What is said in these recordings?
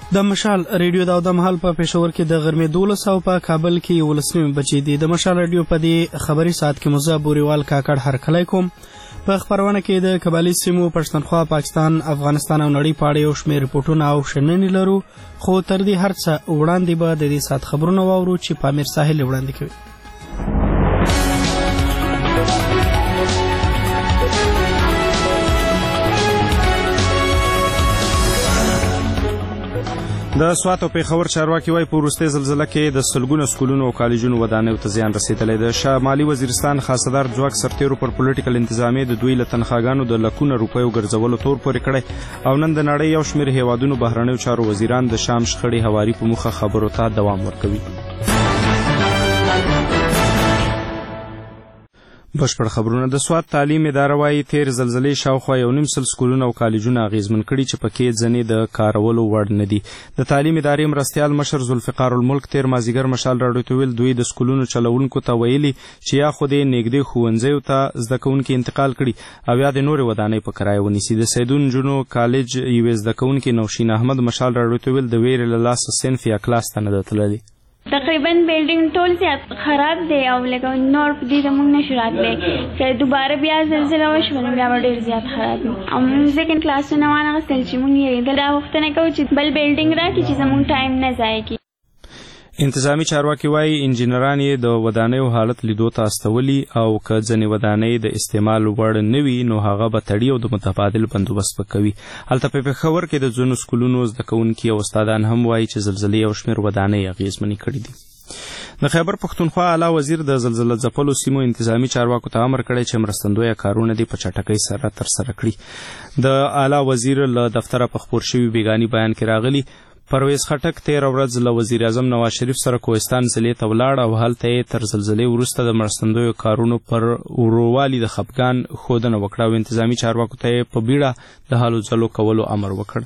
د مشال ریډیو د مهال په پېښور کې د غرمې 12 او په کابل کې 11 بجې دي. د مشال ریډیو په دې خبري ساعت کې مزه بوريوال کاکړ هرکلی کوم. په خبرونه کې د قبایلی سیمو پښتونخوا، پاکستان، افغانستان او نړۍ په اړه یو شمېر رپورټونه او شننې لرو، خو تر دې هر څه وړاندې به د دې ساعت خبرونه واورو چې پامیر ساحل وړاندې کوي. د سوات او پېښور چارواکي وايي په وروستۍ زلزله کې د سلګونو سکولونو او کالجونو ودانیو ته زیان رسېدلی. د شمالي وزیرستان خاصدار ځواک سرتیرو پر پولیټیکل انتظامیې د دوی له تنخواګانو د لکونو روپیو ګرځولو تور پورې کړی او نن د نړۍ یو شمېر هیوادونو بهرنیو چارو وزیران د شام شخړې هواري په موخه خبرو ته دوام ورکوي. بشپړ خبرونه. د سوات تعلیم اداره وايي تیر زلزلې شاوخوا 1.5 سکولونه او کالجونه اغیزمن کړي چې پکې ځنې د کارولو وړ نه دي. د تعلیم ادارې مرستیال مشر ذوالفقار الملک تیر مازیګر مشال راډیو ته ویل دوی د سکولونو چلوونکو ته ویلي چې یا خو دې نږدې ښوونځیو ته زده کوونکي انتقال کړي او یا د نورې ودانۍ په کرایه ونیسي. د سیدون جنو کالج یوې زده کوونکي نوشین احمد مشال راډیو ته ویل د ویرې له لاسه صنف یا کلاس ته نه ده تللي. تقریبا بیلډینګ ټول زیات خراب دی او لکه نور دې زموږ نشو راتلی که دوباره بیا زلزله وشوه نو بیا به ډېر زیات خراب وي او موږ سیکنډ کلاسونه وانغېستل چې موږ یې دا غوښتنه کوو چې بل بیلډینګ راکړي چې زموږ ټایم نه ضایع کړي. انتظامی چارواکي وايي انجینران یې د ودانیو حالت لیدو ته استولي او که ځینې ودانۍ د استعمال وړ نه وي نو هغه به تړي او د متبادل بندوبست به کوي. هلته په پېښور کې د ځینو سکولونو زده کوونکي او استادان هم وايي چې زلزلې یو شمېر ودانۍ اغېزمنې کړي دي. د خیبر پښتونخوا اعلی وزیر د زلزله ځپلو سیمو انتظامی چارواکو ته امر کړی چې مرستندویه کارونه دې په چټکۍ سره ترسره کړي. د اعلی وزیر له دفتره په خپور شوي بیګاني بیان کې راغلي پرویز خټک تیر ورځ له وزیر اعظم نواز شریف سره کوهستان ضلعې ته ولاړ او هلته یې تر زلزلې وروسته د مرستندویو کارونو پر ورووالي د خپګان ښودنه وکړه او انتظامي چارواکو ته یې په بیړه د هلو ځلو کولو امر وکړ.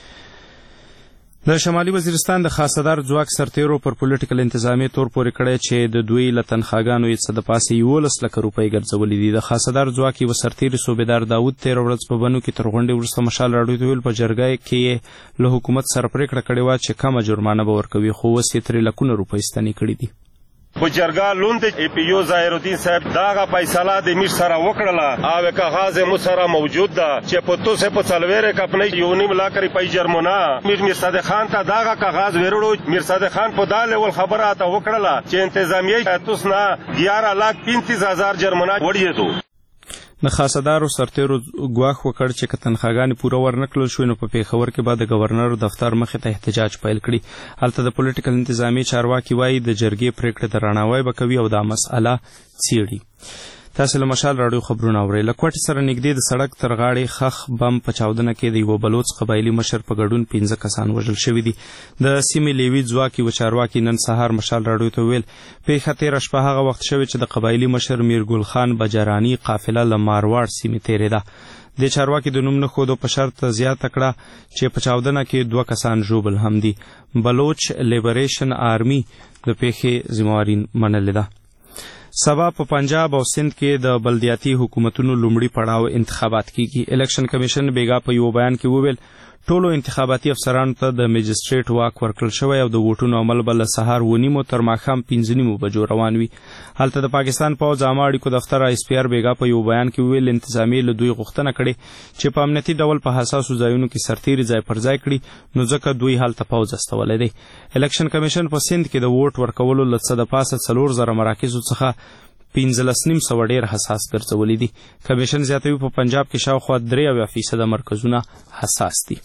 د شمالي وزیرستان د خاصدار ځواک سرتیرو پر پولیټیکل انتظامیې تور پورې کړی چې د دوی له تنخواګانو یې څه د پاسه 11 لکه روپۍ ګرځولي دي. د خاصدار ځواک یوه سرتیري صوبیدار داود تېره ورځ په بنو کې تر غونډې وروسته مشال راډیو ته ویل په جرګه کې یې له حکومت سره پرېکړه کړې وه چې کمه جرمانه به ورکوي خو اوس یې ترې لکونه روپۍ ستنې کړي دي. په جرګه لوند APO ظاهر الدین صاحب داغه فیصله د میر سره وکړله او کاغذ مو سره موجود ده چې په توسه په څلوېره کپنې یو نیم لا کری پای جرمونه میر صادق خان ته داغه کاغذ ورړو. میر صادق خان په دا لیول خبره ته وکړله چې انتظامیه توسنه 11,35,000 جرمونه وړي. د خاصدارو سرتیرو ګواښ وکړ چې که تنخواګانې پوره ورنکړل شوې نو په پېښور کې به د ګورنر دفتر مخې ته احتجاج پیل کړي. هلته د پولیټیکل انتظامی چارواکي وایي د جرګې پرېکړې ته رڼاوی به کوي او دا مسئله څېړي. تاسې له مشال راډیو خبرونه اورئ. له کوټې سره نږدې د سړک تر غاړې خښ بم په چاودنه کې د یوه بلوڅ قبایلي مشر په ګډون 15 کسان وژل شوي دي. د سیمې لیوي ځواک یوه چارواکي نن سهار مشال راډیو ته ویل پېښه تېره شپه هغه وخت شوې چې د قبایلي مشر میرګل خان بجراني قافله له مارواړ سیمې تېرېده. د چارواکي د نوم نه ښودو په شرط زیاته کړه چې په چاودنه کې 2 کسان ژوبل هم دي. بلوچ لیبریشن آرمي د پېښې ذمواري منلې ده. سبا په پنجاب او سند کې د بلدیاتي حکومتونو لومړي پړاو انتخابات کیږي. الیکشن کمیشن بیګا په یو بیان کې وویل ټولو انتخاباتي افسرانو ته د میجسټریټ واک ورکړل شوی او د ووټونو عمل به له سهار 9:30 تر ماښام 5:30 بجو روان وي. هلته د پاکستان پوځ عامه اړیکو دفتر ISPR بیګا په یو بیان کې وویل انتظامیې له دوی غوښتنه کړې چې په امنیتي ډول په حساسو ځایونو کې سرتیري ځای پر ځای کړي نو ځکه دوی هلته پوځ استولی دی. الیکشن کمیشن په سند کې د ووټ ورکولو له څه د پاسه 4,000 مراکزو څخه 15,900 ډېر حساس ګرځولي دي. کمیشن زیاتوي په پنجاب کې شاوخوا 83% مرکزونه حساس دي.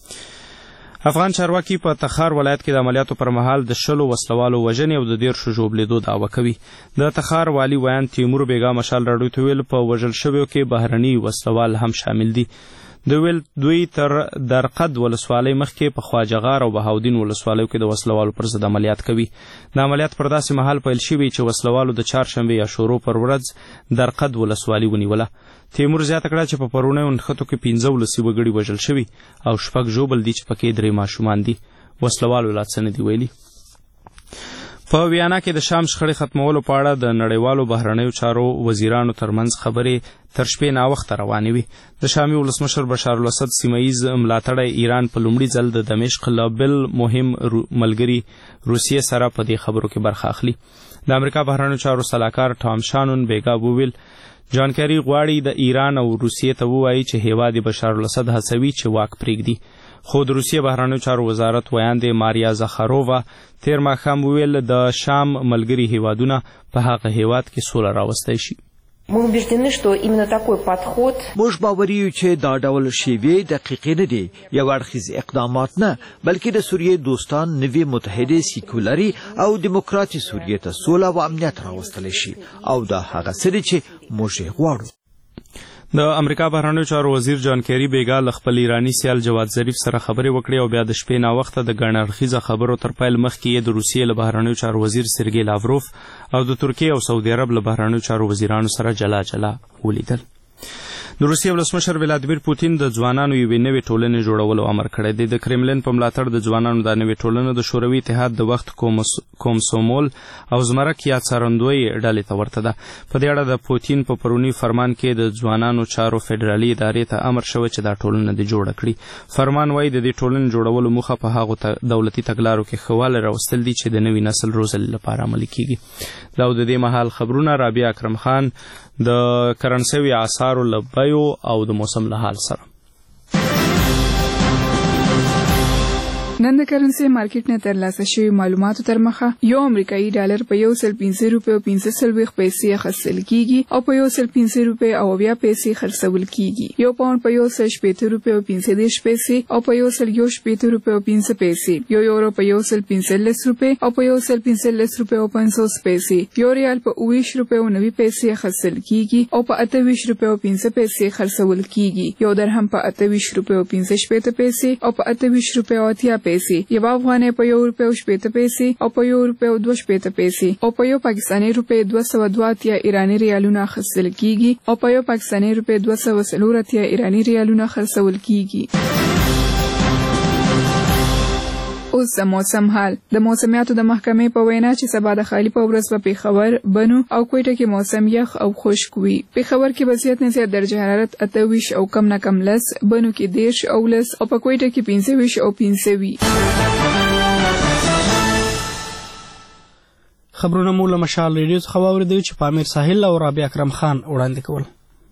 افغان چارواکي په تخار ولایت کې د عملیاتو پر مهال د 10 وسلوالو وژنې او د 13 ژوبلېدو دعوه کوي. د تخار والي ویان تیمور بیګا مشال راډیو ته ویل په وژل شویو کې بهرني وسلوال هم شامل دي. دوی تر درقد ولسوالۍ مخکې په خواجهغار او بهاودین ولسوالیو کې د وسلوالو پر ضد عملیات کوي. د عملیات پر داسې مهال پیل شوي چې وسلوالو د چهارشنبې یا شورو پر ورځ درقد ولسوالي ونیوله. تیمور زیاته کړه چې په پرونیو نښتو کې 15 وګړي وژل شوي او 6 ژوبل دي چې پکې 3 ماشومان دي. وسلوالو لا څه نه دي ویلي. په ویانا کې د شام شخړې ختمولو په اړه د نړیوالو بهرنیو چارو وزیرانو ترمنځ خبرې تر شپې ناوخته روانې وي. د شامي ولسمشر بشار الاسد سیمهییز ملاتړی ایران په لومړي ځل د دمشق له بل مهم ملګري روسیې سره په دې خبرو کې برخه اخلي. د امریکا بهرنیو چارو سلاکار ټام شانون بیګا وویل جان کری غواړي د ایران او روسیې ته ووایي چې هیواد بشار الاسد هڅوي چې واک پرېږدي. خو د روسیې بهرنیو چارو وزارت ویاندې ماریا زخارووا تیر ماښام وویل د شام ملګري هیوادونه په هغه هیواد کې سوله راوستی شي. موږ باوري یو چې دا ډول شیوې دقیقې نه دي یو اړخیز اقدامات نه بلکې د سوریې دوستان نوي متحده سیکولري او دیموکراتي سوریې ته سوله او امنیت راوستلی شي او دا هغه څه دي چې موږ یې غواړو. د امریکا بهرنیو چارو وزیر جان کیری بیګا له خپل ایرانی سیال جواد ظریف سره خبرې وکړې او بیا د شپې ناوخته د ګڼ اړخیزه خبرو تر پیل مخکې یې د روسیې له بهرنیو چارو وزیر سرګی لاوروف او د ترکیې او سعودي عرب له بهرنیو چارو وزیرانو سره جلا جلا ولیدل. د روسیې ولسمشر ولادیمیر پوتین د ځوانانو یوې نوې ټولنې جوړولو امر کړی دی. د کرملین په ملاتړ د ځوانانو د نوې ټولنه د شوروي اتحاد د وخت کومسومول او زمرک یا څارندوی ډلې ته ورته ده. په دې اړه د پوتین په پرونی فرمان کې د ځوانانو چارو فدرالي ادارې ته امر شوی چې دا ټولنه دې جوړه کړي. فرمان وایي د دې ټولنې جوړولو موخه په هغو دولتي تګلارو کې ښه والی راوستل دي چې د نوي نسل روزلو لپاره عملي کیږي. دا د دې مهال خبرونه رابعه اکرم خان د کرنسوي آثارو له بیو او د موسم له حال سره. نن د کرنسي مارکیټ نه ترلاسه شوی معلوماتو تر مخه یو امریکایي ډالر په 1.15 روپیو 15 پیسې خرڅل کیږي او په 1.15 روپیو او 20 پیسې خرڅول کیږي. یو پاوند په 1.15 روپیو 15 پیسې او په 1.15 روپیو 15 پیسې. یو یورو په 1.15 روپیو او په 1.15 روپیو 500 پیسې. یو ریال په 20 روپیو 90 پیسې خرڅل کیږي او په 28 روپیو 15 پیسې خرڅول کیږي. یو درهم په 28 روپیو 15 پیسې او په 28 روپیو 80 یو افغانۍ په 1 روپیو 80 پیسې او په 1 روپیو 2 پیسې او په یو پاکستاني روپی 202 ایرانی ریالونه خرڅل کیږي او په یو پاکستاني روپی 240 ایرانی ریالونه خرڅول کیږي. اوس د موسم حال. د موسمیاتو د محکمې په وینا چې سبا د خالی په ورځ په پیښور، بنو او کوټه کې موسم یخ او خشک وي. پیښور کې به زیات نه زیات درجه حرارت 28 او کم نه کم 10، بنو کې 10 او 10 او په کوټه کې 25 او 15 وي. خبرونه مو له مشال ریډیو څخه واوریدل چې پامیر ساحل او رابعه اکرم خان وړاندې کول.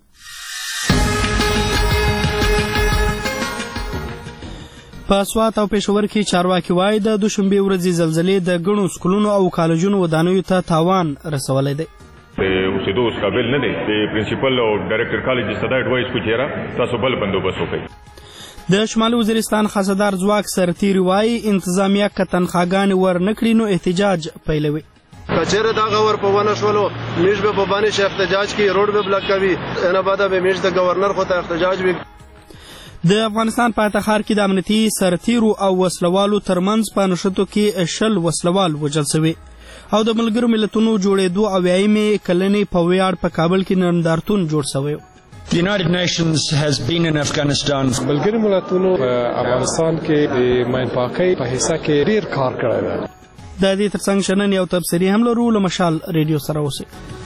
په سوات او پېښور کې چارواکي وایي د دوشنبې ورځې زلزلې د ګڼو سکولونو او کالجونو ودانیو ته تاوان رسولی دی. اوسېدو اوس قابل نه دی. د پرنسپل او ډایرکټر کالج ته دا اډوایس کوي چې تاسو بل بندوبست وکړئ. د شمالي وزیرستان خزهدار ځواک سرتیري وایي انتظامیه که تنخواګانې ور نه کړي نو احتجاج پیلوي. کچېره دغه ور په ونه شولو میش به په باندې شه احتجاج کوي، روډ به بلاک کوي، نه بعد به میش د گورنر خو ته احتجاج وي. د افغانستان په ښار کې د امنیتي سرتیرو او وسلوالو ترمنځ په نښتو کې 10 وسلوال وژل شوي او د ملګرو ملتونو جوړېدو اویایمې کلنې په ویاړ په کابل کې نندارتون جوړ شوی. The United Nations has been in Afghanistan. ملګرو ملتونو په افغانستان کې د ماین پاکۍ په حصہ کې ډېر کار کړی دی. د دې ترڅنګ شنن یو تبصري هم لرو له مشال ریډیو سره اوسئ.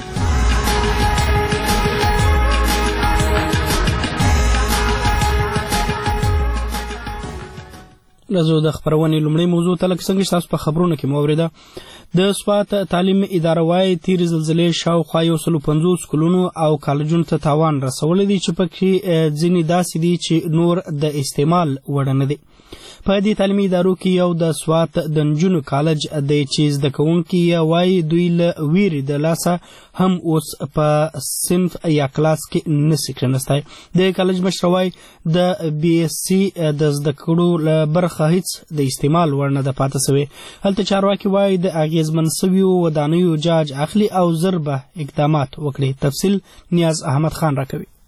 لزو د خبرونې لومړی موضوع ته لکه څنګه چې تاسو په خبرونو کې مو اورېده د سوات تعلیم اداره وایي تېرې زلزلې شاوخوا 150 سکولونو او کالجونو ته تاوان رسولی دی چې پکې ځینې داسې دي چې نور د استعمال وړ نه دي. په دې تعلیمي ادارو کې یو د سوات د نجونو کالج دی چې زده کوونکي یې وایي دوی له ویرې د لاسه هم اوس په صنف یا کلاس کې نسي کښېنستی. د کالج مشره وایي د بي اس سي د زده کړو له برخه هیڅ د استعمال وړ نه ده پاته سوې. هلته چارواکي وایي د اغېزمن سویو ودانیو جاج اخلي او زر به اقدامات وکړي. تفصیل نیاز احمد خان راکوي.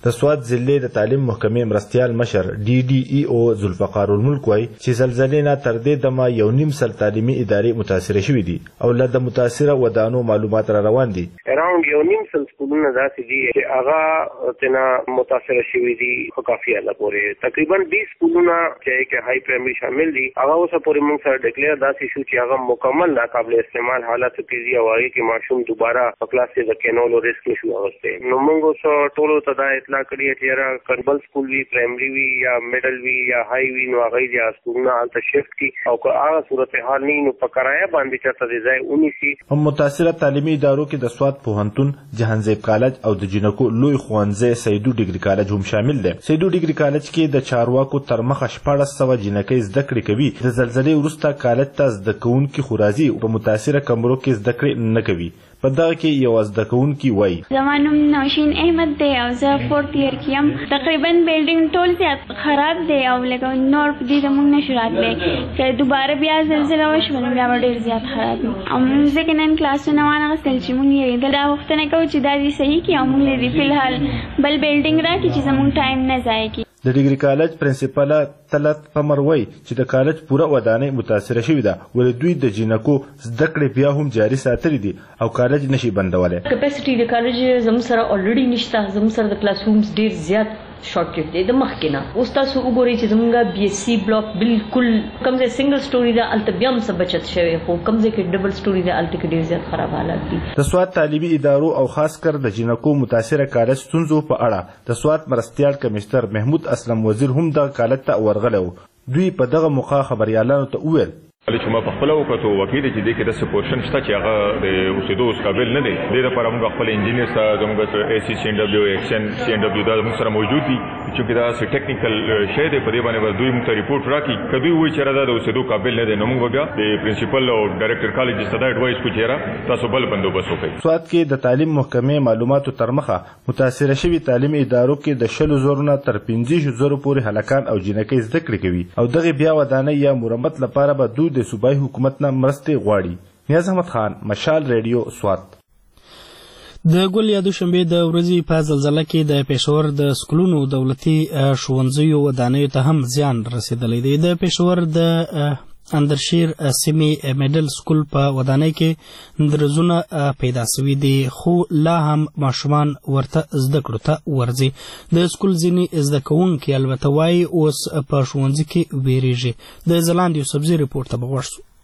د سوات ضلع د تعلیم محکمې مرستیال مشر DDEO ذوالفقار الملک وایي چې زلزلې نه تر دې دمه 1.5 سل تعلیمي ادارې متاثره شوې دي او له د متاثره ودانو معلومات را روان دي. اراوند 1.5 سل سکولونه داسې دي چې هغه تنا متاثره شوي دي خو کافي اله پورې تقریبا 20 سکولونه چې هاي پرایمري شامل دي هغه اوس پورې موږ سره ډیکلیئر داسې شو چې هغه مکمل ناقابل استعمال حالت کې دي او هغه کې ماشوم دوباره په کلاس کې د کینولو ریسک نشو اغوسته. نو موږ اوس ټولو ته دا اطلاع کړې چې را کربل سکول وی پرایمري وی یا میډل وی یا هاي وی نو هغه د سکولونه حالت شفت کی او که هغه صورتحال نه نو په کرایه باندې چاته دی ځای اونیسی. هم متاثره تعلیمي ادارو کې د سوات پوهنتون، جهانزیب کالج او د جنکو لوی ښوونځی سیدو ډیګري کالج هم شامل دي. سیدو ډیګري کالج کې د چارواکو تر مخه 1400 جنکۍ زده کړې کوي. د زلزلې وروسته کالج ته زده کوونکي خو راځي او په متاثره کمرو کې زده کړې نه کوي. په دغه کې یو زده کوونکی وایي زما نوم نوشین احمد دی او زه 4th year کې یم. تقریبا بلډینګ ټول زیات خراب دی او لکه نور په دې موږ نشو راتلی که دوباره بیا زلزله وشوه نو بیا به ډېر زیات خراب وي. او موږ ځکه نن کلاسونه وانغېستل چې موږ یې دا غوښتنه کوو چې دا دې صحیح کړي او موږ له دې فلحال بل بلډینګ راکړي چې زموږ ټایم نه ضایع کړي. د ډیګري کالج پرنسپل طلعت قمر وایي چې د کالج پوره ودانۍ متاثره شوې ده ولې دوی د جنکو زده کړې بیا هم جاري ساتلي دي او کالج نشي بندولی. کپاسټي د کالج زموږ سره الریډي نشته. زموږ سره د کلاس رومز ډېر زیات شارټیج دی د مخکې نه. اوس تاسو وګورئ چې زموږ BSc بلاک بالکل کوم ځای سنگل سټوري ده هلته بیا هم څه بچت شوی خو کوم ځای کې ډبل سټوري ده هلته کې ډېر زیات خراب حالات دي. د سوات تعلیمي ادارو او خاص کر د جنکو متاثره کالج ستونزو په اړه د سوات مرستیال کمشنر محمود اسلم وزیر هم دغه کالج ته ورغلی و. دوی په دغه موقع خبریالانو ته وویل چې ما په خپل وکړو وکیل چې دې کې د سپورشن شته چې هغه د اوسېدو قابل نه دی. دې لپاره موږ خپل انجینیر سره زموږ ACCNW ایکشن CNW دا موږ سره موجود دي چې دا سه ټیکنیکل شی دی په دې باندې دوی موږ ته ریپورت راکړي کدی وایي چې دا د اوسېدو قابل نه دی نو موږ بیا د پرنسپل او ډایرکټر کالج څخه دا ایڈوایس کوو چې تاسو بل بندوبست وکړئ. سوات کې د تعلیم محکمې معلوماتو تر مخه متاثره شوي تعلیمي ادارو کې د 100 زرو نه تر 15 زرو پورې هلکان او جنکۍ زده کړې کوي او دغه بیا ودانۍ یا مرمت لپاره به دوی د صوبایي حکومت نه مرستې غواړي. نیاز احمد خان، مشال ریډیو، سوات. د ګل یا دوشنبې د ورځې په زلزله کې د پېښور د سکولونو دولتي ښوونځیو ودانیو ته هم زیان رسېدلی دی. د پېښور د اندرشیر سیمې میډل سکول په ودانۍ کې درزونه پیدا سوي دي خو لا هم ماشومان ورته زده کړو ته ورځي. د سکول ځینې زده کوونکي البته وایي اوس په ښوونځي کې ویریږي. د ځلاند یوسفزي ریپورټ ته به غوږ شو.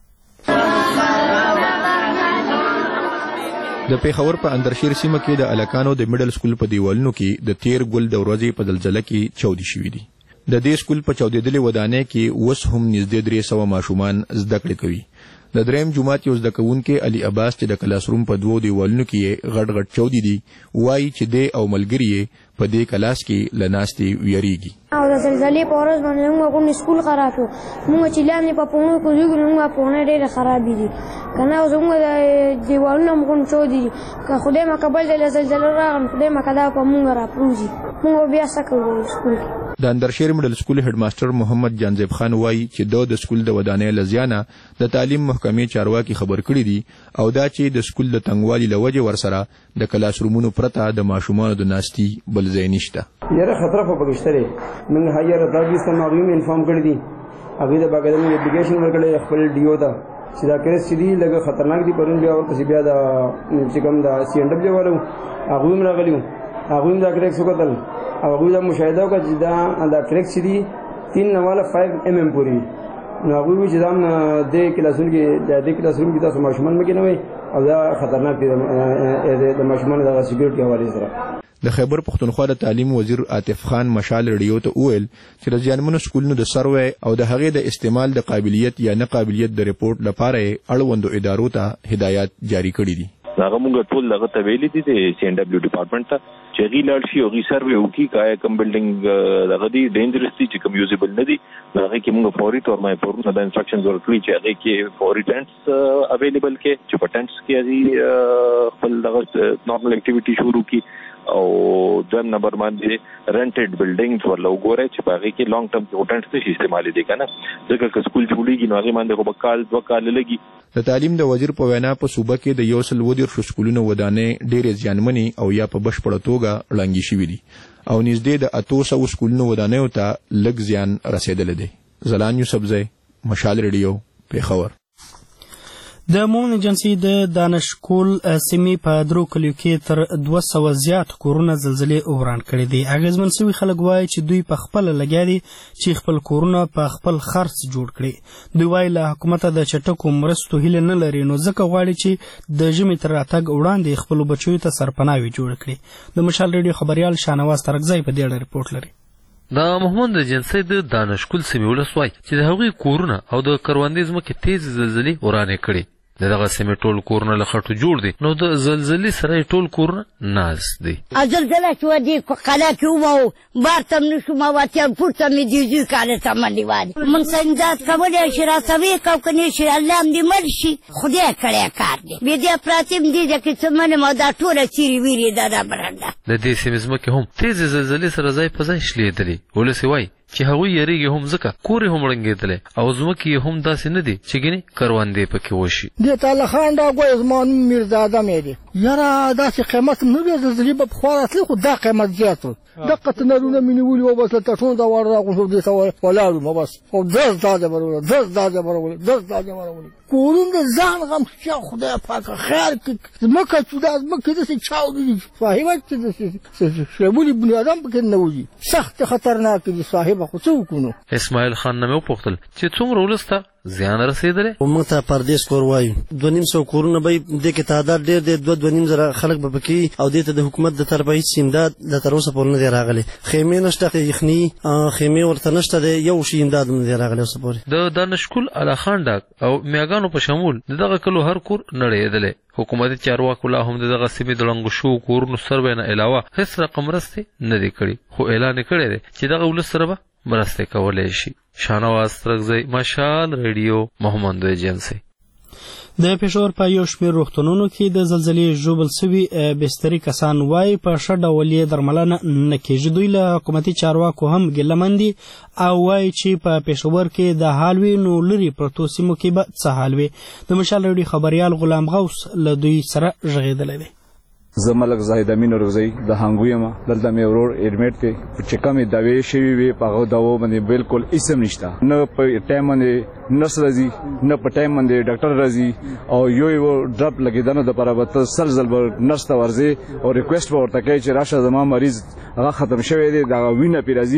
د پیښور په اندرشیر سیمه کې د الکانو د میډل سکول په دیوالونو کې د تیر ګل د ورځې په زلزله کې چاودي شوي دي. د دې سکول په چاودېدلې ودانۍ کې اوس هم نږدې 300 ماشومان زده کړې کوي. د دریم جومات یو زده کوونکی علي عباس چې د کلاس روم په 2 دیوالونو کې غټ غټ چاودي دي وایي چې دی او ملګري یې په دې کلاس کې له ناستې ویریږي. او د زلزلې په ورځ باندې موږ کوم سکول خراب شو. موږ چې لاندې په پونه کې ځو موږ پونه ډېرې خرابې دي کنه او زموږ د دیوالونه موږ چاودي دي که خدای مکبل د زلزلې راغله خدای مکدا په موږ راپروزي موږ بیا څه کوو سکول. د اندرشیر میډل سکول هډ ماستر محمد جانزیب خان وایي چې د سکول د ودانۍ له زیانه د تعلیم محکمې چارواکي خبر کړي دي او دا چې د سکول د تنګوالي له وجې ورسره د کلاس رومونو پرته د ماشومانو د ناستي بل ځای نشته. یاره خطر په پکشته دی. موږ هایر اتارټیز ته معلوم انفارم کړی دي. هغه د باقاعده اپلیکیشن ورکړی خپل ډیو ته چې دا کیس چې دی لږ خطرناک دی. پرون بیا ورپسې بیا د چې کوم د CNW والو هغوی هم راغلي وو. هغوی هم دا کریکس وکتل او هغوی دا مشاهده وکړه چې دا کریکس چې دی 3 نواله 5 mm پورې نو هغوی وایي چې دا هم دې کلاسونو کې تاسو ماشومان مه کېنوئ او دا خطرناک دی د ماشومانو دغه سکیورټي حوالې سره. د خیبر پښتونخوا د تعلیم وزیر عاطف خان مشال ریډیو ته وویل چې د زیانمنو سکولونو د سروې او د هغې د استعمال د قابلیت یا نه قابلیت د ریپورت لپاره یې اړوندو ادارو ته هدایات جاری کړي دي. هغه موږ ټول دغه ته ویلي دي د CNW ډپارټمنټ ته چې هغوی لاړ شي هغوی سروې وکړي که کوم بلډینګ دغه دي ډینجرس دي چې کوم یوزیبل نه دي نو هغې کې موږ فوري طور باندې دا انسټرکشنز ورکړي چې هغې کې فوري ټینټس اویلیبل کړي چې په ټینټس کې هغوی خپل دغه نارمل اکټیویټي شروع کړي او دویم نمبر باندې رینټډ بلډینګز ورله وګورئ چې په هغې کې لانګ ټرم کې ټینټس نشي استعمالي دي که نه ځکه که سکول جوړېږي نو هغې باندې خو به کال 2 کاله لګي. د تعلیم د وزیر په وینا په صوبه کې د 130 سکولونو ودانۍ ډېرې زیانمنې او یا په بشپړه توګه ړنګې شوي دي. او نږدې د 800 سکولونو ودانیو ته لږ زیان رسیدلی دی. زلان یوسفزی، مشال ریډیو، پیښور. د مومن ایجنسي د دانشکول سیمې په 3 کلیو کې تر 200 زیات کورونه زلزلې وران کړي دي. اغیزمن شوي خلک وایي چې دوی په خپل لګیا دي چې خپل کورونه په خپل خرڅ جوړ کړي. دوی وایي له حکومت د چټکو مرستو هیله نه لري، نو ځکه غواړي چې د ژمي تر راتګ وړاندې خپل بچیو ته سرپناوي جوړ کړي. د مشال ریډیو خبريال شاهنواز ترکزی په دې اړه ریپورت لري. د محمد ایجنسي د دانشکول سیمې ولس وایي چې د هغوی کورونه او د کروندې ځمکې تیز زلزلې ورانې کړي. دغه سیمې ټول کورونه له خټو جوړ دي، نو د زلزلې سره ټول کورونه ناز دي. زلزله شوه دې قلعه کې ومو بار ته م نشو مواتیا پورته مې دې زوی کاله ته منډې وانې موږ څه امداد کولی شي راسوي کو که نه شي الله هم دې مړ شي خدای کړی کار دی. بیا دې پراتې م دې ځای کې څه منم او دا ټوله چیرې ویرې ده رابرنده. د دې سیمې ځمکې هم تیزې زلزلې سره ځای په ځای شلېدلې. ولس یې وایي چې هغوی یریږي هم ځکه کور یې هم ړنګېدلی او ځمکې یې هم داسې نه دي چې ګینې کروندې پکې وشي. دې تاله خان دا ګوی زما نوم میرزاده مې دی. یاره داسې قیمت نه وي، زلزلې به پخوا راتلې خو دا قیمت زیات و. دقه تنرونه مې نیولي وو، بس له تټونه دا وار راغوښو دې ته ولاړو بس او درز دا جبرولو درز دا جبرولو درز دا جبرولو کورونه د ځان غم چې خدای پاکه خیر کړي. ځمکه چې دا ځمکې داسې چاودېږي صاحبه چې داسې شېبولي بني ادم پکې نه وځي، سخت خطرناک دي صاحبه. خو څه وکړو؟ اسماعیل خان نه مې وپوښتل چې څومره ولس ته زیان رسېدلی. موږ ته پردیس کور وایو. 200 کورونه به دې کې تعداد ډېر دی، 2.5 زره خلک به پکې او دې ته د حکومت د طرفه هېڅ امداد د تر اوسه پورې نه دی راغلی. خیمې نشته، یخني خیمې ورته نشته دی، یو شي امداد نه دی راغلی اوسه پورې. د دانشکول الاخان ډاک او میاګانو په شمول د دغه کلو هر کور نړېدلی. حکومتي چارواکو لا هم د دغه سیمې د ړنګو شوو کورونو سروې نه علاوه هېڅ رقم مرستې نه دي کړي، خو اعلان یې کړی دی چې دغه ولس سره به مرستې کولی شي. شاهنواز ترکزی، مشال ریډیو، محمد ایجنسي. د پېښور په یو شمېر روغتونونو کې د زلزلې ژوبل سوي بستري کسان وایي په ښه ډول یې درملنه نه کېږي. دوی له حکومتي چارواکو هم ګیله دي او وایي چې په پېښور کې د حال وي نو لرې پرتو سیمو کې به څه حال وي. د مشال ریډیو خبریال غلام غوث له دوی سره غږېدلی دی. زه ملک زاهد امین اورغزی د هنګو یم. دلته مې ورور ایډمیټ دی چې کومې دواې شوي وي په هغو دواو باندې بالکل اسم نشته، نه په ټایم باندې نرس راځي، نه په ټایم باندې ډاکټر راځي او یو ډرپ لګېدنو دپاره به ته سل ځل به نرس ته ورځې او ریکویسټ به ورته کوې چې راشه زما مریض هغه ختم شوی دی، دغه وینه پرې راځي،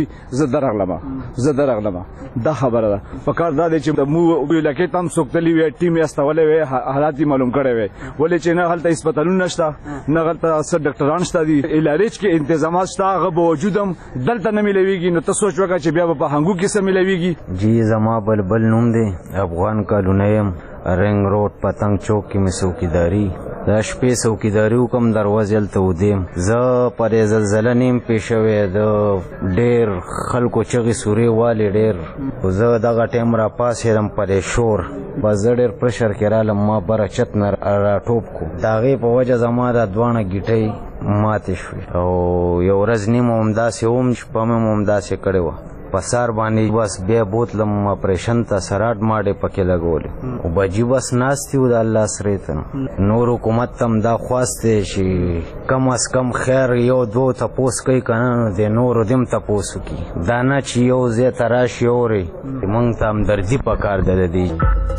زه درغلمه. دا خبره ده. پکار دا دی چې موږ علاقې ته هم څوک تللي وی، ټیم یې استولی وی، حالات یې معلوم کړی وی، ولې چې نه هلته هسپتالونه نشته، نه هلته څه ډاکټران شته دي، الارج کې انتظامات شته، هغه باوجود هم دلته نه میلاویږي. نو ته سوچ وکړه چې بیا به په هنګو کې څه میلاویږي. جی زما بلبل نوم دی، افغان کالونی یم، رنګ روډ پتنګ چوک کې مې څوکیداري، د شپې څوکیداري وکم، دروازې هلته ودیم. زه پرې زلزله نیم پېښ شوی، د ډېر خلکو چغې سورې والې ډېر. زه دغه ټایم راپاڅېدم پرې شور، بس زه ډېر پرشر کې رالم، ما بره چت نه راټوپ کړو. د هغې په وجه زما دا دواړه ګیټۍ ماتې شوې او یو ورځ نیم همداسې وم، شپه مې هم همداسې کړې وه. په سار باندې بس بیا بوتلم اپریشن ته، سراټ ماډې پکې لګولې او بجې بس ناستې وو د الله سرې ته. نور حکومت ته هم دا خواست دی چې کم از کم خیر یو دوه تپوس کوي که نه، نو د نورو دې هم تپوس وکړي، دا نه چې یو ځای ته راشي اورې. موږ ته همدردي پکار ده د دې.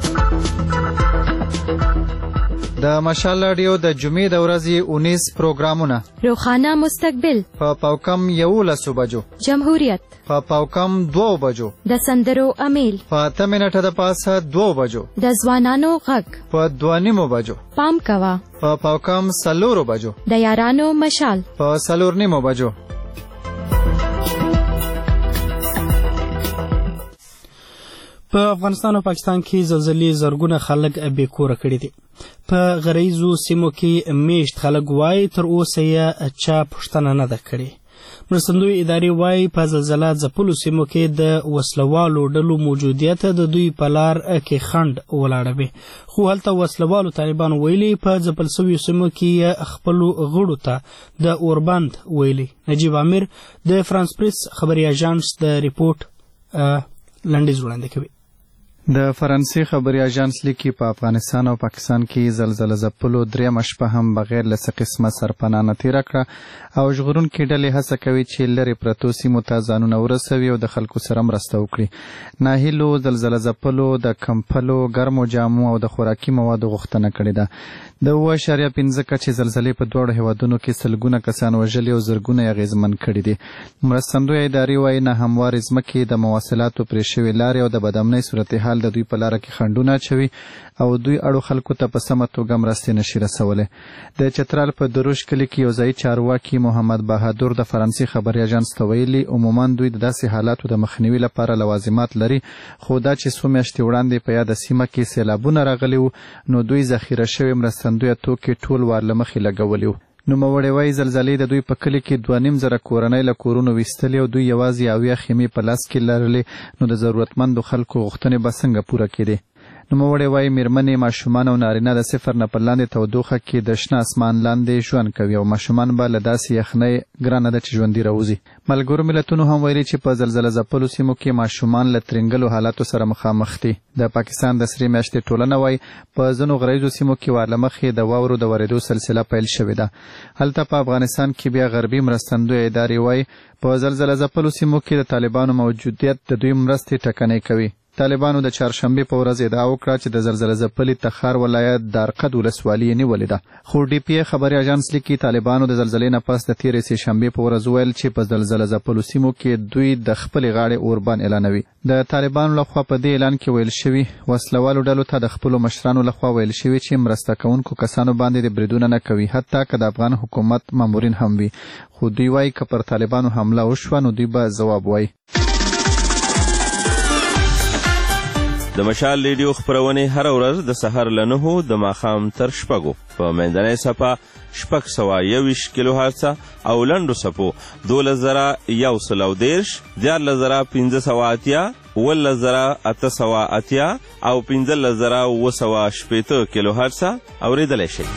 د مشال راډیو د جمعې د ورځې 19 پروګرامونه: روخانه مستقبل په پاوکم 11 بجو، جمهوریت په پاوکم 2 بجو، د سندرو امیل په 8 منټه د پاسه 2 بجو، د ځوانانو غږ په 2:30 بجو، پام کوه په پاوکم 4 بجو، د یارانو مشال په 4:30 بجو. په افغانستان او پاکستان کې زلزلې زرګونه خلک بې کوره کړي دي. په غریزو سیمو کې میشت خلک وایي تر اوسه یې چا پوښتنه نه ده کړې. مرستندوی ادارې وایي په زلزله ځپلو سیمو کې د وسلوالو ډلو موجودیت د دوی په لار کې خنډ ولاړوي، خو هلته وسلوالو طالبانو ویلي په ځپل شویو سیمو کې خپلو غړو ته د اوربند ویلي. نجیب عامر د فرانس پریس خبري اژانس د ریپورت لنډیز وړاندې کوي. د فرانسې خبري اژانس لیکي په افغانستان او پاکستان کې زلزله ځپلو درېیمه شپه هم بغیر له څه قسمه سرپناه نه تېره کړه او ژغورونکي ډلې هڅه کوي چې لرې پرتو سیمو ته ځانونه ورسوي او د خلکو سره مرسته وکړي. ناهیلو زلزله ځپلو د کمپلو ګرمو جامو او د خوراکي موادو غوښتنه کړې ده. د 7.5 کچې زلزلې په دواړو هیوادونو کې سلګونه کسان وژلي او زرګونه یې اغېزمن کړي دي. مرستندویه ادارې وایي ناهموارې ځمکې د مواصلاتو پرې شوې لارې او د بدامنۍ صورتحال د دوی په لاره کې خنډونه اچوي او دوی اړو خلکو ته په سمه توګه مرستې نشي رسولی. د چترال په دروش کلي کې یو ځایي چارواکي محمد بهادر د فرانسې خبري اژانس ته ویلي عموما دوی د داسې حالاتو د مخنیوي لپاره لوازمات لري، خو دا چې څو میاشتې وړاندې په یاده سیمه کې سیلابونه راغلي وو نو دوی ذخیره شوي مرستندویه توکي ټول وار له مخې لګولي وو. نوموړی وایي زلزلې د دوی په کلي کې 2.5 کورنۍ له کورونو ویستلې او دوی یوازې 70 خیمې په لاس کې لرلې، نو د ضرورتمندو خلکو غوښتنې به څنګه پوره کېدې. نوموړی وایي میرمنې، ماشومان او نارینه د 0 نه پر لاندې تودوخه کې د شنه اسمان لاندې ژوند کوي او ماشومان به له داسې یخنۍ ګرانه ده چې ژوندي راوځي. ملګرو ملتونو هم ویلي چې په زلزله ځپلو سیمو کې ماشومان له ترنګلو حالاتو سره مخامخ دي. د پاکستان د سرې میاشتې ټولنه وایي په ځینو غرایزو سیمو کې ور له مخې د واورو د ورېدو سلسله پیل شوې ده. هلته په افغانستان کې بیا غربي مرستندویه ادارې وایي په زلزله ځپلو سیمو کې د طالبانو موجودیت د دوی مرستې ټکنۍ کوي. طالبانو د چهارشنبې په ورځ ادعا وکړه چې د زلزله ځپلي تخار ولایت دارقد ولسوالي یې نیولې ده، خو ډي پي ای خبري اژانس لیکي طالبانو د زلزلې نه پس د تېرې سې شنبې په ورځ ویل چې په زلزله ځپلو سیمو کې دوی د خپلې غاړې اوربان اعلانوي. د طالبانو لخوا په دې اعلان کې ویل شوي وسلوالو ډلو ته د خپلو مشرانو لخوا ویل شوي چې مرسته کوونکو کسانو باندې د بریدونه نه کوي، حتی که د افغان حکومت مامورین هم وي، خو دوی وایي که پر طالبانو حمله وشوه نو دوی به ځواب وایي. د مشال ریډیو خپرونې هر ورځ د سحر له 9 د ماښام تر 6 په منځنۍ صفحه 621 کیلو هرتز او لنډو صفحو 12110 14580 11880 او 15780 کیلو هرتز اوریدلی شئ.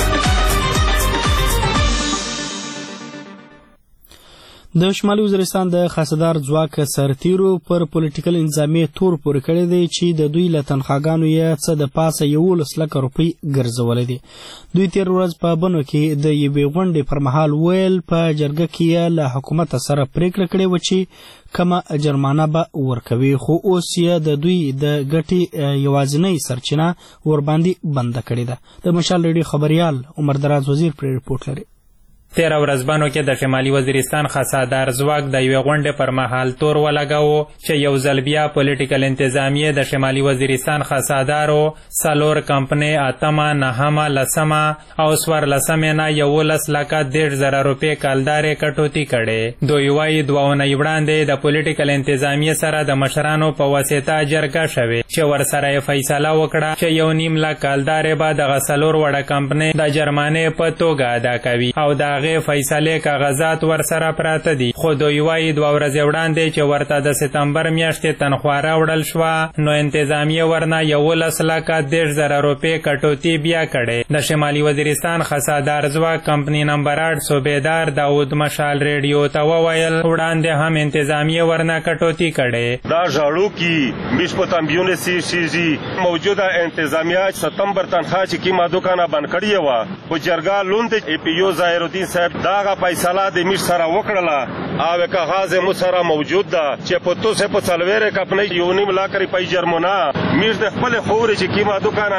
د شمالي وزیرستان د خاصدار ځواک سرتیرو پر پولیټیکل انتظامیې تور پورې کړی دی چې د دوی له تنخواګانو یې څه د پاسه 11 لکه روپۍ ګرځولی دي. دوی تېر ورځ په بنو کې د یوې غونډې پر مهال ویل په جرګه کې یې له حکومت سره پریکړه کړې وه چې کمه جرمانه به ورکوي، خو اوس یې د دوی د ګټې یوازینۍ سرچینه ورباندې بنده کړې ده. د مشال ریډیو خبریال عمر دراز وزیر پرې رپورټ لري. 13 ورځبنو کې د شمالي وزیرستان خاصادار ځواک د یوې غونډې پر مهال تور ولګاوه چې یو ځل بیا پولیټیکل انتظامیې د شمالي وزیرستان خاصادارو 4 کمپنۍ 8 9 10 او 14 نه 11 لکه 1.5 روپۍ کالدارې کټوتي کړې. دوی وایي 2 اونۍ وړاندې د پولیټیکل انتظامیې سره د مشرانو په واسطه جرګه شوې چې ورسره یې فیصله وکړه چې 1.5 لک کالدارې به دغه 4 وړه کمپنۍ د جرمانې په توګه ادا کوي او د فیصلې کاغذات ورسره پراته دي. خو دوی وایي 2 ورځې وړاندې چې ورته د سپتمبر میاشتې تنخوا راوړل شوه نو انتظامیه ورنه 11 لکه 1.5 روپۍ کټوتي بیا کړې. د شمالي وزیرستان خاصادار ځواک کمپنۍ نمبر 8 صوبیدار داود مشال ریډیو ته وویل وړاندې هم انتظامیه ورنه کټوتي کړې. دا ژاړو کې میشپتمبیونه سیزي موجوده انتظامیه ستمبر تنخوا چې کیما دوکانه بند کړې وه په جرګه لوند ای پی یو ظاهرالدین صاحب داغه فیصله د میش سره وکړله او کاغذ مو سره موجود ده چې په توسه په څلوېره کمپنۍ 1.5 لک روپۍ جرمونه میش د خپل خوري چې کیما دوکانه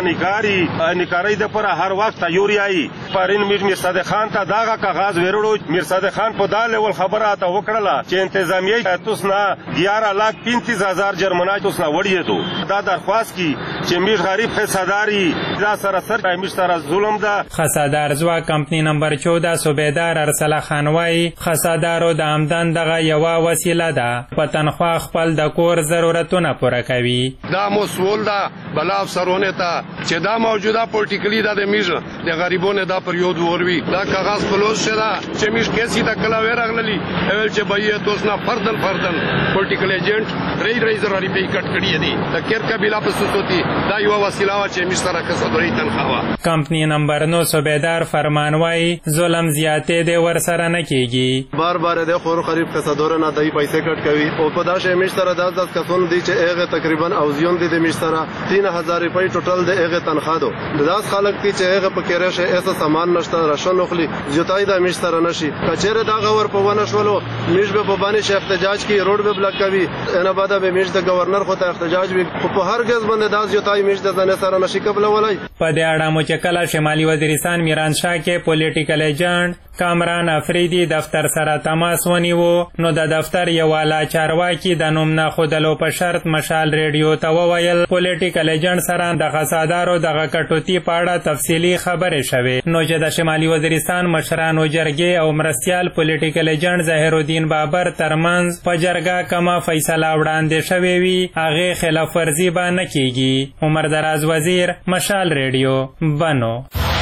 نکاري د پر هر وخت یوريای پرین میر صادق خان ته داغه کاغذ ورړو. میر صادق خان په دال ول خبره ته وکړله چې انتظامیه توسنه 11 لک 35000 جرمونه توسنه وړي دا درخواست کی چې میش غریب حصداري دا سره میش سره ظلم ده. خاصادار ځواک کمپنۍ نمبر 14 صوبیدار ارسله خان وایي خاصادارو د آمدن دغه یوه وسیله ده، په تنخوا خپل د کور ضرورتونه پوره کوي. دا مسئول ده بلا افسرونه ته چې دا موجوده پولیټیکلی ده د میژ د غریبونو دا پریود وروي دا کاغذ کلوز شده چې میژ کیسي د کلا ورغللی اول چې بایې توسنا فردن پولیټیکل ایجنټ 3.5 روپۍ کټ کړی دي د کیر قبیله په سوتي دا یو وسیله چې میژ سره کسدوري تنخوا. کمپنۍ نمبر 9 صوبیدار فرمان وایي ظلم زیاتې دی ورسره نه کیږي. بار د خور خریب قصدور نه دای پیسې کټ کوي او په داسې میش سره 10 کسان دي چې هغه تقریبا او زیون دي د میش میش سره 3000 روپۍ ټوټل د هغه تنخواه دو د داس خلک تی چې هغه پکې راشه ایسه سامان نشته راشن نخلی زیاتای د میش سره نشي کچېره دا غور په ونه شولو میش به په باندې چې احتجاج کی روډ به بلاک کوي نه بعد به میش د گورنر خو ته احتجاج وي خو په هر ګز باندې دا زیاتای میش د ځنه سره نشي قبل ولای په دې اړه مو چې کله شمالي وزیرستان میران شاه کې پولیټیکل ایجنټ کامران افریدي دفتر سره تماس ونیو نو د دفتر یو والا چارواکي د نوم نه خودلو په شرط مشال ریډیو ته وویل پولیټیکل ایجنټ سره د خسادارو دغه کټوتی په اړه تفصیلی خبرې شوې نو چې د شمالي وزیرستان مشرانو جرګې او مرستیال پولیټیکل ایجنټ ظاهر الدین بابر ترمنځ په جرګه کومه فیصله وړاندې شوې وي هغې خلاف ورزي به نه کیږي عمر دراز وزیر مشال ریډیو بنو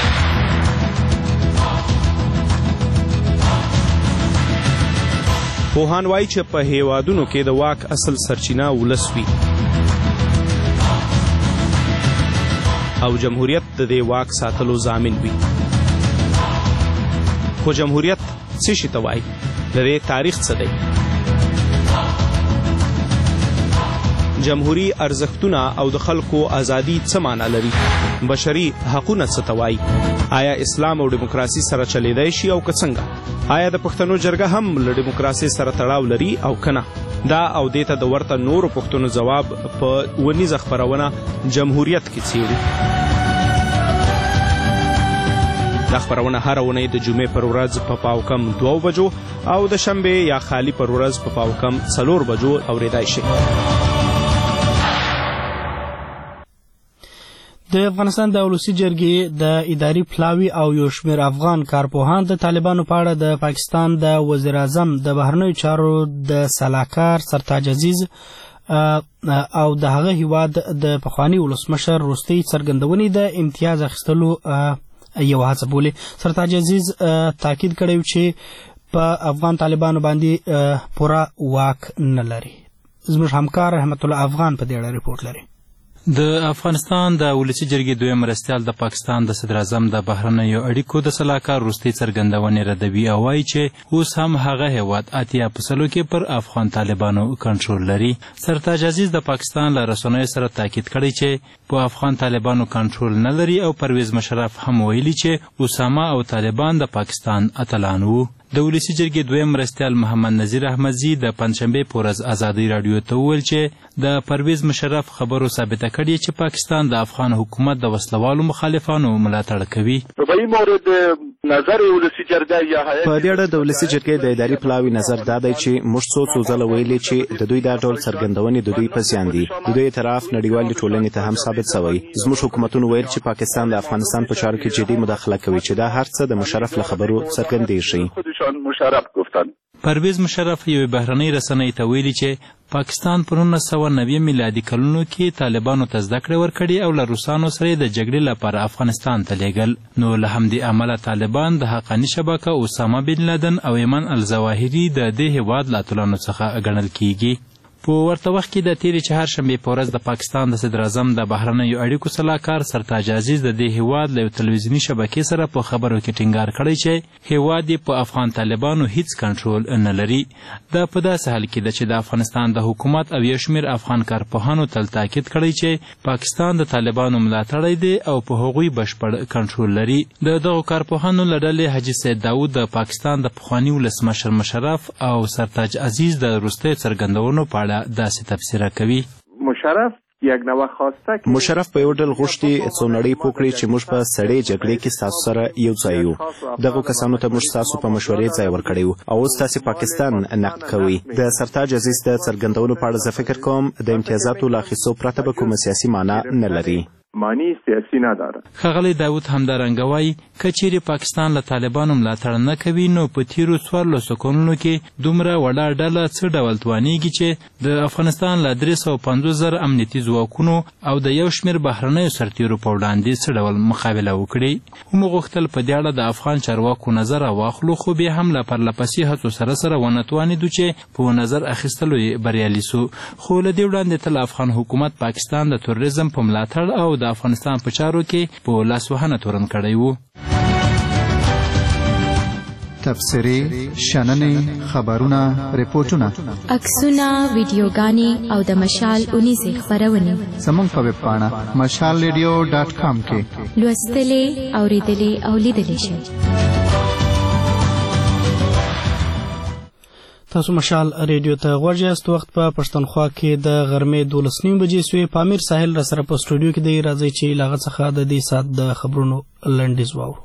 پوهان وایي چې په هیوادونو کې د واک اصل سرچینه ولس وي او جمهوریت د دې واک ساتلو ضامن وي خو جمهوریت څه شي ته وایي د دې تاریخ څه دی جمهوری ارزښتونه او د خلکو ازادي څه معنا لري بشري حقونه څه ته وایي آیا اسلام او دیموکراسي سره چلیدای شي او که څنګه آیا د پښتنو جرګه هم له دیموکراسي سره تړاو لري او کنه دا او دې ته د ورته نورو پښتنو ځواب په ونیزه خپرونه جمهوریت کې څیړو دا خپرونه هر اونۍ د جمعې پر ورځ په پاوکم 2 بجو او د شنبې یا خالی پر ورځ په پاوکم 4 بجو اوریدای شي د افغانستان د ولسی جرګې د اداري پلاوي او یو شمېر افغان کارپوهان د طالبانو په اړه د پاکستان د وزیر اعظم د بهرنیو چارو د سلاکار سرتاج عزیز او د هغه هیواد د پخوانی ولسمشر وروستۍ څرګندونې د امتیاز اخیستلو یو هڅه بولي سرتاج عزیز تاکید کړی چې په افغان طالبانو باندې پوره واک نه لري زموږ همکار رحمت الله افغان په دې اړه ریپورت لري د افغانستان د ولسی جرګې دویم مرستیال د پاکستان د صدر اعظم د بهرنیو اړیکو د سلاکار وروستۍ څرګندونې ردوي او وایي چې اوس هم هغه هیواد 80% کې پر افغان طالبانو کنټرول لري سرتاج عزیز د پاکستان له رسنیو سره تاکید کړی چې په افغان طالبانو کنټرول نه لري او پرویز مشرف هم ویلي چې اسامه او طالبان د پاکستان اتلان وو د ولسی جرګې دویم مرستیال محمد نذیر احمدزي د پنځشنبه په ورځ ازادي رادیو ته وویل چې د پرویز مشرف خبرو ثابته کړې چې پاکستان د افغان حکومت د وسلوالو مخالفانو ملاتړ کوي په مورد نظر ولسی جرګه یا په دې اړه د ولسی جرګې د اداري پلاوي نظر دا دی چې موږ څو ځله ویلي چې د دوی دا ډول څرګندونې د دوی په زیان دي د دوی اعتراف نړیوالې ټولنې ته هم ثابت شوی زموږ حکومتونو ویل چې پاکستان د افغانستان په چارو کې جدي مداخله کوي چې دا هر څه د مشرف له خبرو څرګندېږي مشرف گفتن پرویز مشرف یو بهرنۍ رسنۍ ته ویلي چې پاکستان په 1990 میلادي کلونو کې طالبانو ته زده کړې ورکړې او له روسانو سره د جګړې لپاره افغانستان ته لیږل نو له همدې امله طالبان د حقاني شبکه اسامه بن لادن او ایمن الظواهري د دې هیواد له اتلانو څخه ګڼل کیږي په ورته وخت کې د تیرې چهارشنبې په ورځ د پاکستان د صدر اعظم د بهرنیو اړیکو سلاکار سرتاج عزیز د دې هیواد له تلویزیوني شبکې سره په خبرو کې ټینګار کړی چې هیواد یې په افغان طالبانو هیڅ کنټرول نه لري دا په داسې حال کې ده چې د افغانستان د حکومت او یو شمېر افغان کارپوهانو تل تاکید کړی چې پاکستان د طالبانو ملاتړی دی او په هغوی بشپړ کنټرول لري د دغو کارپوهانو له ډلې حاجي سید داود د پاکستان د پخواني ولسمشر مشرف او سرتاج عزیز د وروستیو څرګندونو په اړه داسې تفسیره کوي مشرف په یو ډول غوښتي څو نړۍ پوه کړي چې موږ په سړې جګړې کې ستاسو سره یو ځای یو دغو کسانو ته موږ ستاسو په مشورې ځای ورکړی و او اوس تاسې پاکستان نقد کوئ د سرتاج عزیز د څرګندونو په اړه زه فکر کوم د امتیازاتو له اخیستو پرته به کومه سیاسي معنا نه لري معنی سیاسی نداره ښاغلی داود همدارنګه وایي که چیرې پاکستان له طالبانو ملاتړ نه کوي نو په تیرو 14 کلونو کې دومره وړه ډله څه ډول توانیږي چې د افغانستان له 350,000 امنیتي ځواکونو او د یو شمېر بهرنیو سرتیرو په وړاندې څه ډول مقابله وکړي هم غوښتل په دې اړه د افغان چارواکو نظر واخلو خو بیا هم له پرلپسې هڅو سره ونه توانېدو چې په نظر اخیستلو یې بریالي سو خو له دې وړاندې تل افغان حکومت پاکستان د تروریزم په ملاتړ او د افغانستان په چارو کې په لاسوهنه تورن کړی و تبصرې، شننې، خبرونه، ریپورټونه، عکسونه، ویډیوګانې او د مشال اونیزې خپرونې زموږ په ویب پاڼه mashalradio.com کې لوستلې، اورېدلې او لیدلې شئ. تاسو مشال ریډیو ته غوږ یاست. وخت په پښتونخوا کې د غرمې 12:30 بجې سوې. پامیر ساحل را سره په سټوډیو کې دی. راځئ چې له هغه څخه د دې ساعت د خبرونو لنډیز واورو.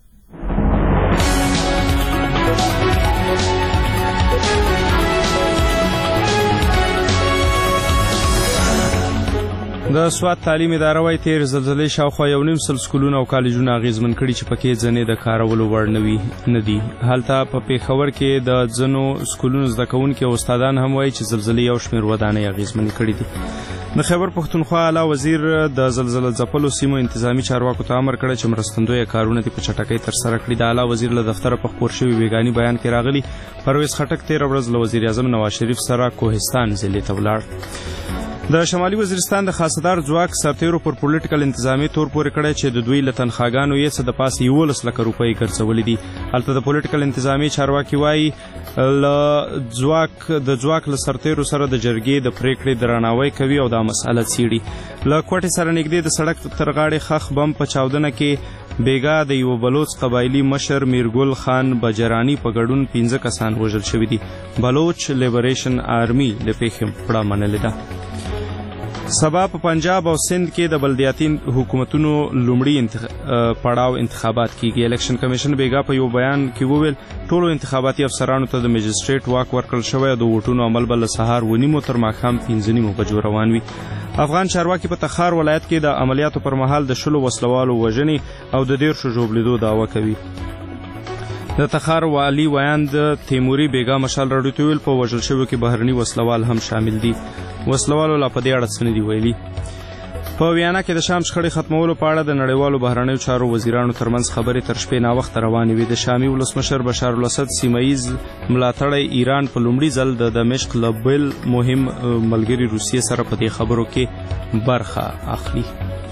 د سوات تعلیم اداره وايي تیر زلزلې شاوخوا 1.5 سکولونه او کالجونه اغیزمن کړي چې پکې ځنې د کارولو وړ نه دي. هلته په پیښور کې د ځنو سکولونو زده کوونکي او استادان هم وايي چې زلزلې یو شمېر ودانۍ اغیزمن کړي دي. د خیبر پښتونخوا اعلی وزیر د زلزلې ځپلو سیمو انتظامی چارواکو ته امر کړی چې مرستندوی کارونه په چټکۍ ترسره کړي. د اعلی وزیر له دفتره په خپور شوي بیګاني بیان کې راغلي پرویز خټک 13 ورځ له وزیر اعظم نواز شریف سره کوهستان ضلع ته ولاړ. د شمالي وزیرستان د خاصدار ځواک سرتیرو پر پولیټیکل انتظامی تور پورې کړی چې د دوی له تنخواګانو یې څه د پاسه 11 لک روپۍ ګرځولې دي. هلته د پولیټیکل انتظامی چارواکي وایي د ځواک له سرتیرو سره د جرګې د پریکړې درناوی کوي او دا مسأله څیړي. له کوټې سره نږدې د سړک تر غاړې خخ بم په چاودنه کې بیګا د یو بلوچ قبایلی مشر میرګل خان بجرانی په ګډون 15 کسان وژل شوي دي. بلوچ لیبریشن آرمي د پیښې پړه منلې ده. سبا په پنجاب او سند کې د بلدیاتي حکومتونو لومړی پړاو انتخابات کیږي. الیکشن کمیشن بیګا په یو بیان کې وویل ټولو انتخاباتي افسرانو ته د مجسټریټ واک ورکړل شوی او د ووټونو عمل به له سهار 9:30 تر ماښام 5:30 بجو روان وي. افغان چارواکي په تخار ولایت کې د عملیاتو پر مهال د 10 وسلوالو وژنې او د 13 ژوبلیدو دعوه کوي. د تخار والی ویاند تیموري بیګا مشال راډیو ته ویل په وژل شویو کې بهرني وسلوال هم شامل دي. وسلوالو لا په دې اړه څه نه دي ویلي. په ویانا کې د شام شخړې ختمولو په اړه د نړیوالو بهرنیو چارو وزیرانو ترمنځ خبرې تر شپې ناوخته روانې وې. د شامي ولسمشر بشار الاسد سیمهییز ملاتړی ایران په لومړي ځل د دمشق له بل مهم ملګري روسیې سره په دې خبرو کې برخه اخلي.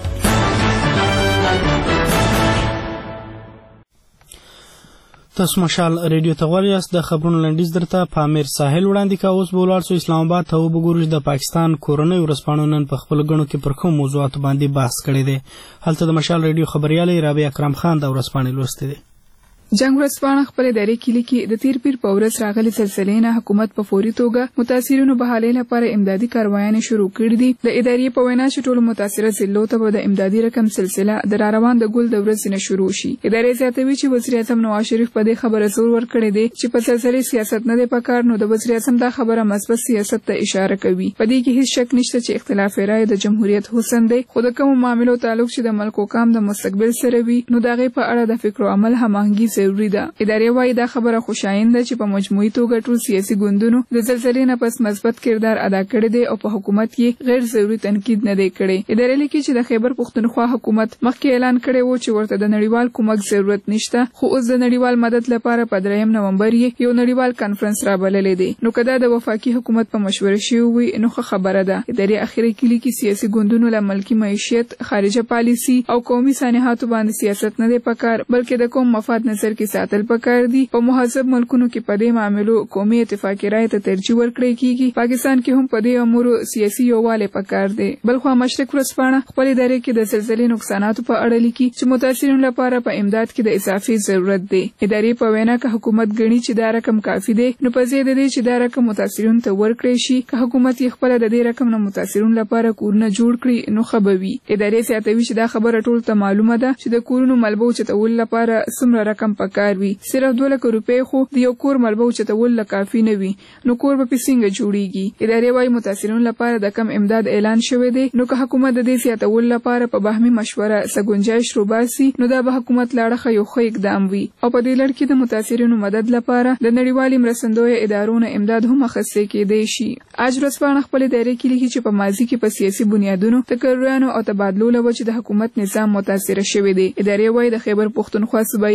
تاسو مشال ریډیو ته غوږ یاست. د خبرونو لنډیز درته پامیر ساحل وړاندې کا. اوس به ولاړ سو اسلام آباد ته وګورو چې د پاکستان کورنۍ ورځپاڼو نن په خپل غړو کې پر کوم موضوعاتو باندې بحث کړی دی. هلته د مشال ریډیو خبرياله رابعه اکرم خان د ورځپاڼې لوستې ده. جنگ ورځپاڼه خپل ادارې کې لیکي د تیر پیر په ورځ راغلي زلزلې نه حکومت په فوري توګه متاثرینو بحالۍ لپاره امدادي کاروایانې شروع کړې دي. د ادارې په وینا چې ټولو متاثره ضلعو ته د امدادي رقم سلسله د راروان د ګل د ورځې نه شروع شي. ادارې زیاتوي چې وزیر اعظم نواز شریف په دې خبره زور ورکړی دی چې په زلزلې سیاست نه دی پکار. نو د وزیر اعظم دا خبره مثبت سیاست ته اشاره کوي. په دې کې هیڅ شک نشته چې اختلاف رائے د جمهوریت حسن دی، خو د کوم معاملو تعلق چې د ملک حکام د مستقبل سره وي نو دغه په اړه د فکر او عمل هماهنګي ضروری ده. وايي دا خبره خوشایند ده چې په مجموعي توګه ټول سیاسي ګوندونو د زلزلې نه پس مثبت کردار ادا کړی دی او په حکومت کې غیر ضروري تنقید نه دی کړی. ادارې لیکي چې د خیبر پښتونخوا حکومت مخکې اعلان کړی و چې ورته د نړیوال کومک ضرورت نشته، خو اوس د نړیوال مدد لپاره په 3 نومبر یو نړیوال کانفرنس را بللې دی. نو کدا د وفاقي حکومت په مشوره شوی وي نو خبره ده. ادارې اخیری کې لیکي سیاسي ګوندونو له ملکی معیشت، خارجه پالیسی او قومي سانحاتو باندې سیاست نه دی پکار، بلکې د قوم مفاد نظر کې ساتل پکار دی. په مهذب ملکونو کې په دې معاملو قومي اتفاقی رائے ته ترجیح ورکړی کیږي. پاکستان کې هم په دې امورو سیاسي یووالی پکار دی. بلخو مشرق ورځپاڼه خپل ادارې کې د زلزلې نقصاناتو په اړه لیکي چې متاثرینو لپاره په امداد کې د اضافي ضرورت دی. ادارې په وینا کې حکومت غني چې دا رقم کافي دی، نو په زیاده دی چې دا رقم متاثرینو ته ورکړي شي. که حکومت یې خپل د دې رقم نه متاثرینو لپاره کورونه جوړ کړي نو خبوي. ادارې زیاتوي چې دا خبره ټول ته معلومه ده چې د کورونو ملبو چتول لپاره څومره رقم پکار وي. صرف 2 لک روپۍ خو د یو کور ملبو چتول کافي نه وي، نو کور به څنګه جوړیږي. ادارې وايي متاثرینو لپاره د کم امداد اعلان شوی دی، نو که حکومت د دې زیاتول لپاره په باهمي مشوره سګنجایش روباسي نو دا به حکومت لاړه یو ښه اقدام وي. او په دې لړ کې د متاثرینو مدد لپاره د نړیوالي مرستندوی ادارو نه امداد هم اخیستل کېدای شي. اج ورځپاڼه خپل ادارې کې لیکي چې په ماضي کې په سیاسي بنیادونو تکرارونو او تبادلو له وجې د حکومت نظام متاثر شوی دی. ادارې وايي د خیبر پښتونخوا صوبایي حکومت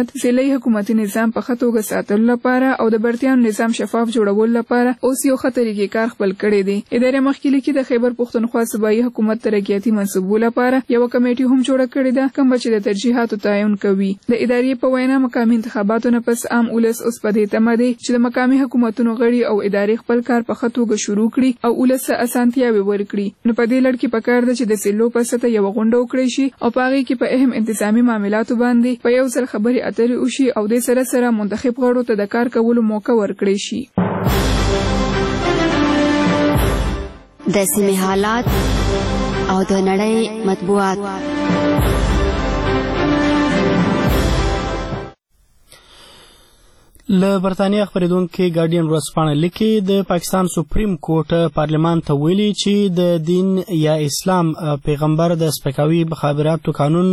حکومت ضلعي حکومتي نظام په ښه توګه ساتلو لپاره او د برتیانو نظام شفاف جوړولو لپاره اوس یو ښه طریقې کار خپل کړی دی. ادارې مخکې لیکي د خیبر پښتونخوا صوبایي حکومت ترقیاتي منصوبو لپاره یوه کمیټي هم جوړه کړې ده کومه چې د ترجیحاتو تعین کوي. د ادارې په وینا مقامي انتخاباتو نه پس عام ولس اوس په دې تمه دی چې د مقامي حکومتونو غړي او ادارې خپل کار په ښه توګه شروع کړي او ولس ته اسانتیاوې ورکړي. نو په دې لړ کې پکار ده چې د ضلعو په سطحه یوه غونډه وکړی شي او په هغې کې په اهم انتظامي معاملاتو باندې په یو ځل خبرې اترې وشي او دې سره سره منتخب غړو ته د کار کولو موقع ورکړی شي. د سیمې حالات او د نړۍ مطبوعات. له برطانیه خپرېدونکي ګارډین ورځپاڼه لیکي د پاکستان سپریم کورټ پارلمان ته ویلي چې د دین یا اسلام پیغمبر د سپکاوي مخابراتو قانون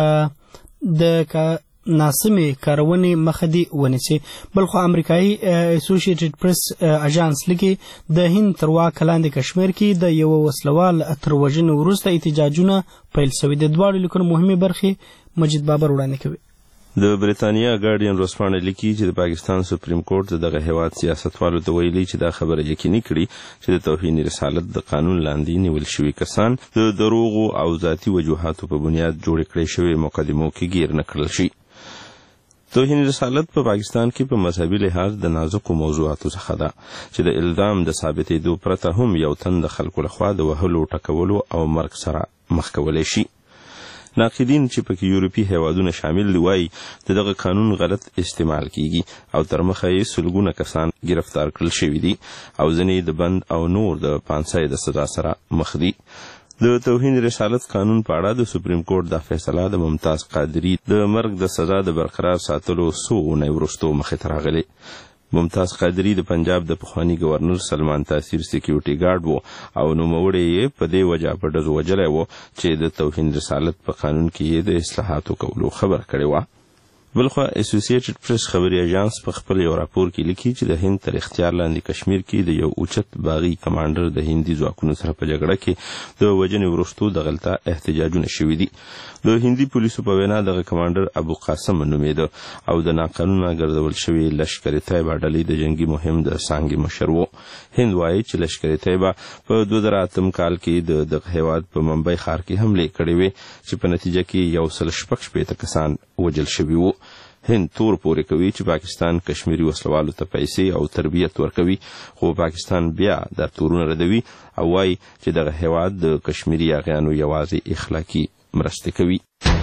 د ناسمې کارونې مخه دې ونیسي. بلخو امریکایي اسوسییټډ پریس اژانس لیکي د هند تر واک لاندې کشمیر کې د یوه وسلوال تر وژنې وروسته احتجاجونه پیل شوي. د دواړو لیکنو مهمې برخې مجید بابر وړاندې کوي. د بریتانیا ګارډین ورځپاڼه لیکي چې د پاکستان سپریم کورټ دغه هیواد سیاستوالو ته ویلي چې دا خبره یقیني کړي چې د توهین رسالت د قانون لاندې نیول شوي کسان د دروغو او ذاتي وجوهاتو په بنیاد جوړې کړې شوې مقدمو کې گیر نه کړل شي. توهین رسالت په پاکستان کې په مذهبي لحاظ د نازکو موضوعاتو څخه ده چې د الزام د ثابتېدو پرته هم یو تن د خلکو لخوا د وهلو ټکولو او مرګ سره مخ کولی شي. ناقدین چې پکې یورپي هیوادونه شامل دي وایي د دغه قانون غلط استعمال کیږي او تر مخه یې سلګونه کسان گرفتار کړل شوي دي او ځینې د بند او نور د پانسۍ د سزا سره مخ دي. د توهین رسالت قانون په اړه د سپریم کورټ دا فیصله د ممتاز قادری د مرګ د سزا د برقرار ساتلو څو اونۍ وروسته مخې ته راغلی. ممتاز قادری د پنجاب د پخوانی گورنر سلمان تاثیر سکیورټي ګارد وو او نوموړی یې په دې وجه په ډزو وجلی وو چې د توهین رسالت په قانون کې یې د اصلاحاتو کولو خبر کړی وه. بلخوا اسوسییټډ پریس خبري اژانس په خپل یو راپور کې لیکي چې د هند تر اختیار لاندې کشمیر کې د یو اوچت باغي کمانډر د هندي ځواکونو سره په جګړه کې د وژنې وروسته دغلته احتجاجونه شوي دي. د هندي پولیسو په وینا دغه کمانډر ابو قاسم نومېده او د ناقانونه ګرځول شوي لشکر طیبه ډلې د جنگي مهم د څانګې مشر و. هند وایي چې لشکر طیبه په 2008 کال کې د هیواد په ممبئی ښار کې حملې کړې وې چې په نتیجه کې 116 کسان وژل شوي وو. هند تور پورې کوي چې پاکستان کشمیری وسلوالو ته پیسې او تربیت ورکوي خو پاکستان بیا دا تورونه ردوي او وایي چې دغه هیواد د کشمیری یاغیانو یوازې اخلاقی مرسته کوي.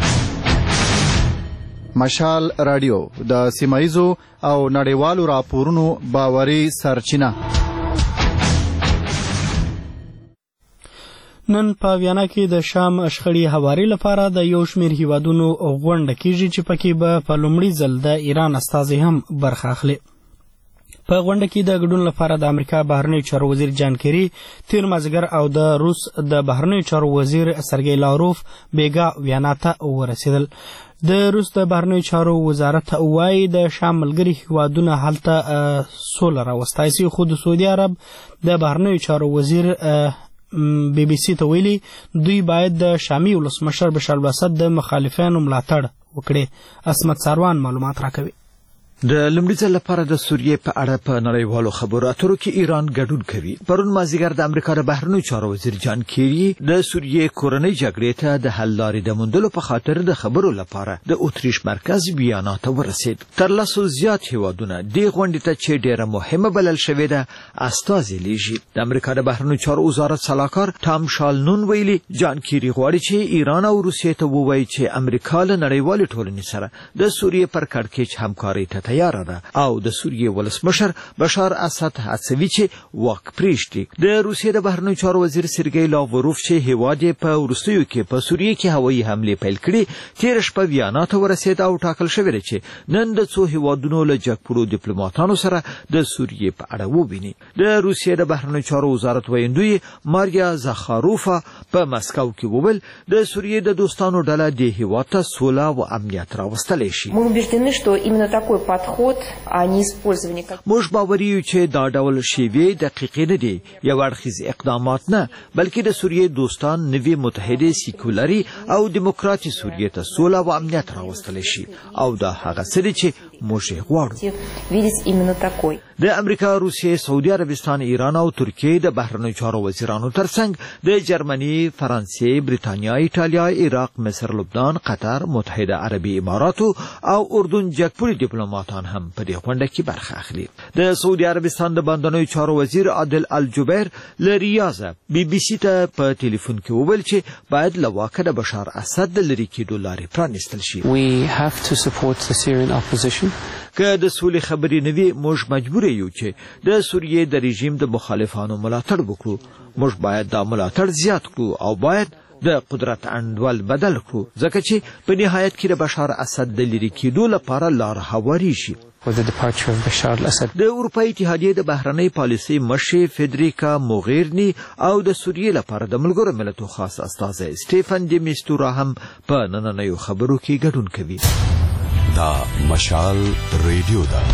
مشال رادیو د سیمایزو او نړیوالو راپورونو باوري سرچینه. نن په ویانا کې د شام شخړې هواري لپاره د یو شمېر هیوادونو غونډه کیږي چې پکې به په لومړي ځل د ایران استازي هم برخه اخلي. په غونډه کې د ګډون لپاره د امریکا بهرنیو چارو وزیر جان کیری تیر مازدیګر او د روس د بهرنیو چارو وزیر سرګی لاوروف بیګا ویانا ته ورسېدل. د روس د بهرنیو چارو وزارت وایي د شام ملګري هیوادونه هلته سوله راوستای خو د سعودي عرب د بهرنیو چارو وزیر بی بی سی ته ویلي دوی باید د شامي ولسمشر بشار الاسد د مخالفانو ملاتړ وکړي. عصمت ساروان معلومات راکوي. د لومړي ځل لپاره د سوریې په اړه په نړیوالو خبرو اترو کې ایران ګډون کوي. پرون مازدیګر د امریکا د بهرنیو چارو وزیر جان کیری د سوریې کورنۍ جګړې ته د حل لارې د موندلو په خاطر د خبرو لپاره د اتریش مرکز ویانا ته ورسید. تر لسو زیات هیوادونه دې غونډې ته چې ډېره مهمه بلل شوې ده استازي لیږي. د امریکا د بهرنیو چارو وزارت سلاکار ټام شالنون ویلي جان کیری غواړي چې ایران او روسیې ته ووایي چې امریکا له نړیوالې ټولنې سره د سوریې پر کړکېچ همکارۍ ته تیار ده او د سوریې ولسمشر بشار اسد هڅوي چې واک پریږدي. د روسیې د بهرنیو چارو وزیر سرګی لاوروف چې هیواد په وروستیو کې په سوریې کې هوایي حملې پیل کړې تیر شپه ویانا ته ورسېد او ټاکل شوی دی چې نن د څو هیوادونو له جګپړو ډیپلوماټانو سره د سوریې په اړه وویني. د روسیې د بهرنیو چارو وزارت ویندوی ماریا زخاروفا په مسکو کې وویل د سوریې د دوستانو ډله د هیواد ته سوله او امنیت راوستلی شي. подход, а не использование. موږ باوري یو چې دا ډول شیوې دقیقې نه دي، یو اړخیز اقدامات نه، بلکې د سوریې دوستان نوې متحده سیکولري او دیموکراتي سوریې ته سوله او امنیت راوستلی شي، او دا هغه څه دی چې موږ یې غواړو. د امریکا، روسیې، سعودي عربستان، ایران او ترکیې د بهرنیو چارو وزیرانو ترڅنګ د جرمني، فرانسې، بریتانیا، ایټالیا، عراق، مصر، لبنان، قطر، متحده عربي اماراتو او اردن جګپوړي ډیپلوماټان هم په دې غونډه کې برخه اخلي. د سعودي عربستان د بهرنیو چارو وزیر عادل الجبیر له ریاضه بي بي سي ته په ټلیفون کې وویل چې باید له واکه د بشار اسد د لرې کېدو لارې پرانیستل شي. We have to support the Syrian opposition. که د سولې خبرې نه وي، موږ مجبور یو چې د سوریې د رژیم د مخالفانو ملاتړ وکړو. موږ باید دا ملاتړ زیات کړو او باید د قدرت انډول بدل کړو، ځکه چې په نهایت کې د بشار اسد د لرې کېدو لپاره لار هواري شي. د اروپایي اتحادیې د بهرنۍ پالیسۍ مشر فدریکا موغیرني او د سوریې لپاره د ملګرو ملتونو خاص استازی سټیفن ډي میستورا هم په نننیو خبرو کې ګډون کوي. دا مشال ریډیو ده.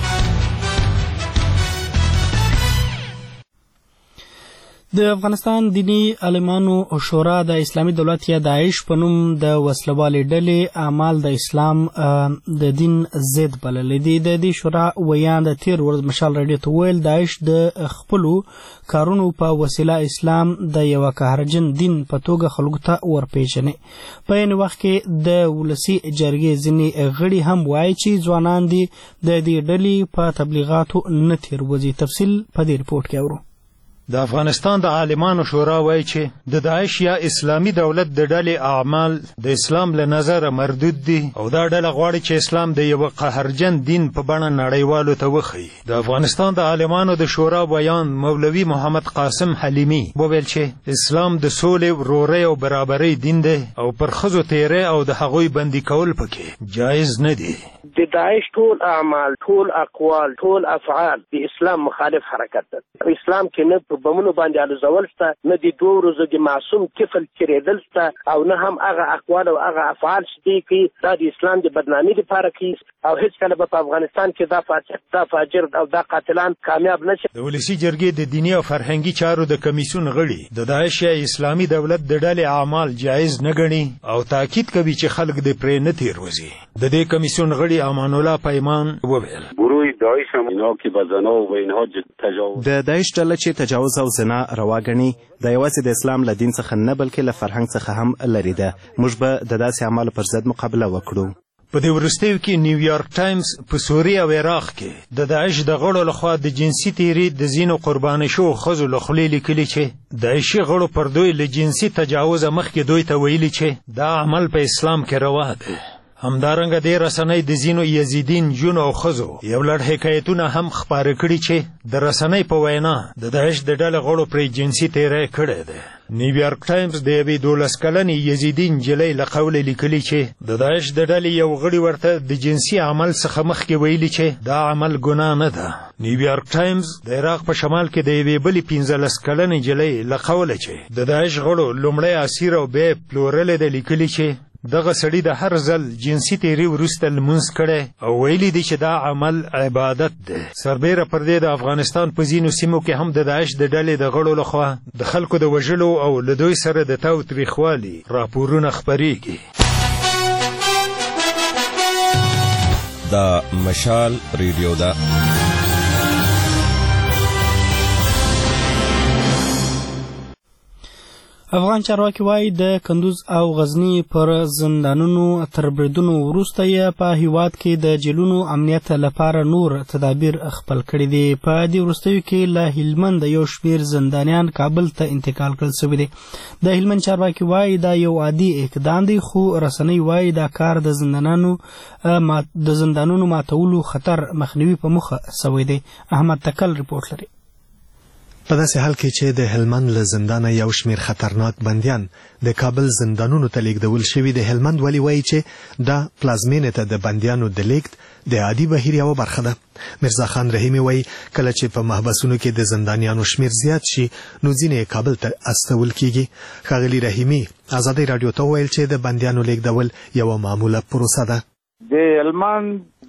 د افغانستان دینی عالمانو شورا د اسلامي دولت یا داعش په نوم د وسلوالې ډلې اعمال د اسلام د دین ضد بللي دي. د دې شورا ویان د تیر ورځ مشال راډیو ته ویل داعش د خپلو کارونو په وسیله اسلام د یو قهرجن دین په توګه خلکو ته ورپېژني. په عین وخت کې د ولسي جرګې ځینې غړي هم وایي چې ځوانان دي د دې ډلې په تبلیغاتو نه تېروځي. تفصیل په دې رپورټ کې اورو. د افغانستان د عالمانو شورا وایي چې د داعش یا اسلامي دولت د ډلې اعمال د اسلام له نظره مردود دي او دا ډله غواړي چې اسلام د یو قهرجن دین په بڼه نړیوالو ته وښیي. د افغانستان د عالمانو د شورا بیان مولوي محمد قاسم حلیمي وویل چې اسلام د سولې، ورورۍ او برابرۍ دین دی او پر ښځو تیری او د هغوی بندي کول پکې جایز نه دي. د داعش ټول اعمال، ټول اقوال، ټول افعال د اسلام مخالف حرکت ده. اسلام کې نه په بمونو باندې الوزول شته، نه د 2 ورځو د معصوم کفل کېدل شته، او نه هم هغه اقوال او هغه افعال شته چې دا د اسلام د بدنامۍ لپاره کوي، او هیڅ کله به په افغانستان کې دا فاسق، دا فاجر او دا قاتلان کامیاب نشي. د ولسي جرګې د دینی او فرهنګي چارو د کمیسیون غړي د داعش یا اسلامي دولت د ډلې اعمال جایز نه ګڼي او تاکید کوي چې خلک د پرې نه تېروځي. د دې کمیسیون غړي امان الله پیمان وویل د داعش ډله چې تجاوز او زنا روا ګڼي د یوازې د اسلام له دین څخه نه بلکې له فرهنګ څخه هم لرې ده. موږ به د داسې اعمالو پر ضد مقابله وکړو. په دې وروستیو کې نیویارک ټایمز په سوریه او عراق کې د داعش د غړو لخوا د جنسي تیري د ځینو قرباني شوو ښځو له خولې لیکلي چې داعشي غړو پر دوی له جنسي تجاوزه مخکې دوی ته ویلي چې دا عمل په اسلام کې روا دی. همدارنګه د رسنۍ د ځینو یزیدین جون او ښځو یو لړ حکایتونه هم خپاره کړي چې د رسنۍ په وینا د داعش د ډلې غړو پرې جنسي تیری کړی دی. نیویارک ټایمز د یوې 12 کلنې یزیدي نجلۍ له قوله لیکلي چې د داعش د ډلې یو غړي ورته د جنسي عمل څخه مخکې ویلي چې دا عمل ګناه نه ده. نیویارک ټایمز د عراق په شمال کې د یوې بلې 15 کلنې نجلۍ له قوله چې د داعش غړو لومړی اسیر او بیا پلورلی ده لیکلي چې دغه سړي د هر ځل جنسي تیری وروسته لمونځ کړی او ویلي دی چې دا عمل عبادت دی. سربیره پر دې د افغانستان په ځینو سیمو کې هم د داعش د ډلې د غړو لخوا د خلکو د وژلو او له دوی سره د تاوتریخوالي راپورونه خپریږي. دا مشال ریډیو ده. افغان چارواکي وایي د کندوز او غزني پر زندانونو تر بریدونو وروسته یې په هیواد کې د جیلونو امنیت لپاره نور تدابیر خپل کړي دي. په دې وروستیو کې له هلمند یو شمېر زندانیان کابل ته انتقال کړل شوي دي. د هلمند چارواکي وایي دا یو عادي اقدام دی، خو رسنۍ وایي دا کار د زندانونو ماتولو خطر مخنیوي په موخه شوی دی. احمد تکل رپورټ لري. په داسې حال کې چې د هلمند له زندانه یو شمېر خطرناک بندیان د کابل زندانونو ته لیږدول شوي، د هلمند والي وایي چې دا پلازمینې ته د بندیانو د لیږد د عادي بهیر یوه برخه ده. مرزا خان رحیمي وایي کله چې په محبسونو کې د زندانیانو شمېر زیات شي نو ځینې کابل ته استول کیږي. ښاغلي رحیمي ازادۍ راډیو ته وویل چې د بندیانو لیږدول یوه معموله پروسه ده. د هلمند د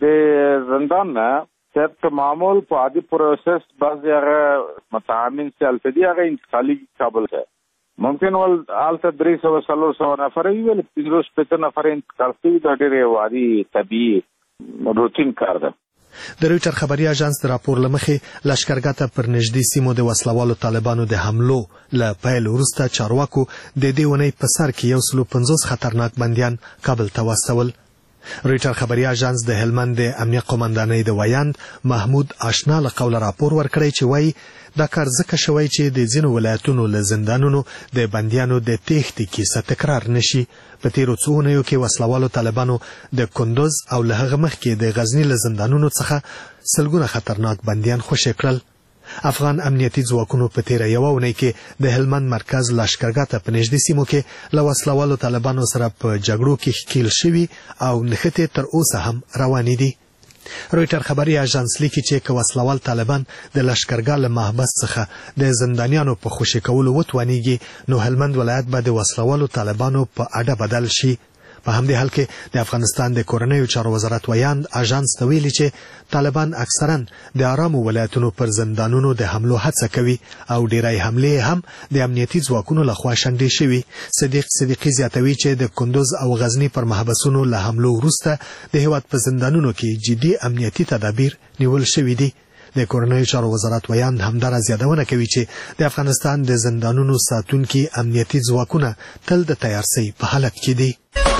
د زندان نه صرف معمول په عادي پروسس بعضې هغه متعامل چې هلته دي هغه انتقالي کابل ته ممکن ول هلته 300 نفر وي ول 550 نفر انتقال شوي دا ډېر عادي طبیعي روتین کار ده. د رویټر خبري اژانس د راپور لمخې لشکرګاه ته پر نږدې سیمو د وسلوالو طالبانو د حملو له پیل وروسته چارواکو د دې اونۍ په سر کې 150 خطرناک بندیان کابل ته واستول. رویټر خبري اژانس د هلمند د امنیه قومندانۍ د ویاند محمود آشنا له قوله راپور ورکړی چې وایي دا کار ځکه شوی چې د ځینو ولایتونو له زندانونو د بندیانو د تېښتې کیسه تکرار نشي. په تیرو څو اونیو کې وسلوالو طالبانو د کندوز او له هغه مخکې د غزني له زندانونو څخه سلګونه خطرناک بندیان خوشي کړل. افغان امنیتي ځواکونو په تیره یوه اونۍ کې د هلمند مرکز لشکرګاه ته په نږدې سیمو کې له وسلوالو طالبانو سره په جګړو کې ښکیل شوي او نښتې تر اوسه هم روانې دي. رویټر خبري اژانس لیکي چې که وسلوال طالبان د لشکرګاه له محبس څخه د زندانیانو په خوشي کولو وتوانیږي نو هلمند ولایت به د وسلوالو طالبانو په اډه بدل شي. په همدې حال کې د افغانستان د کورنیو چارو وزارت ویاند اژانس ته ویلي چې طالبان اکثرا د آرامو ولایتونو پر زندانونو د حملو هڅه کوي او ډیری حملې هم د امنیتي ځواکونو لخوا شنډې شوي. صدیق صدیقي زیاتوي چې د کندوز او غزني پر محبسونو له حملو وروسته د هیواد په زندانونو کې جدي امنیتي تدابیر نیول شوي دي. د کورنیو چارو وزارت ویاند همدارس یادونه کوي چې د افغانستان د زندانونو ساتونکي امنیتي ځواکونه تل د تیارسۍ په حالت کې دي.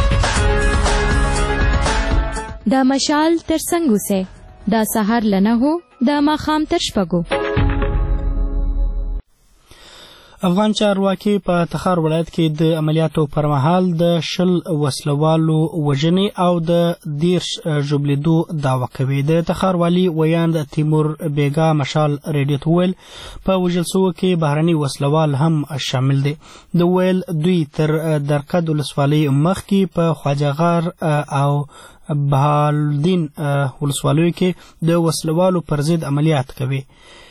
دا مشال تر څنګه سه دا سحر لنه هو دا ماخام تر شپږو. افغان چارواکي په تخار ولایت کې د عملیاتو پر مهال د 10 وسلوالو وژنې او د 10 ژوبلیدو دعوه کوي. د تخار والي ویاند تیمور بیګا مشال ریډیو ته ویل په وژل شوو کې بهرني وسلوال هم شامل دي. د ویل دوی تر درقد ولسوالۍ مخکې په خواجهغار او بهالدین ولسوالیو کې د وسلوالو پر ضد عملیات کوي.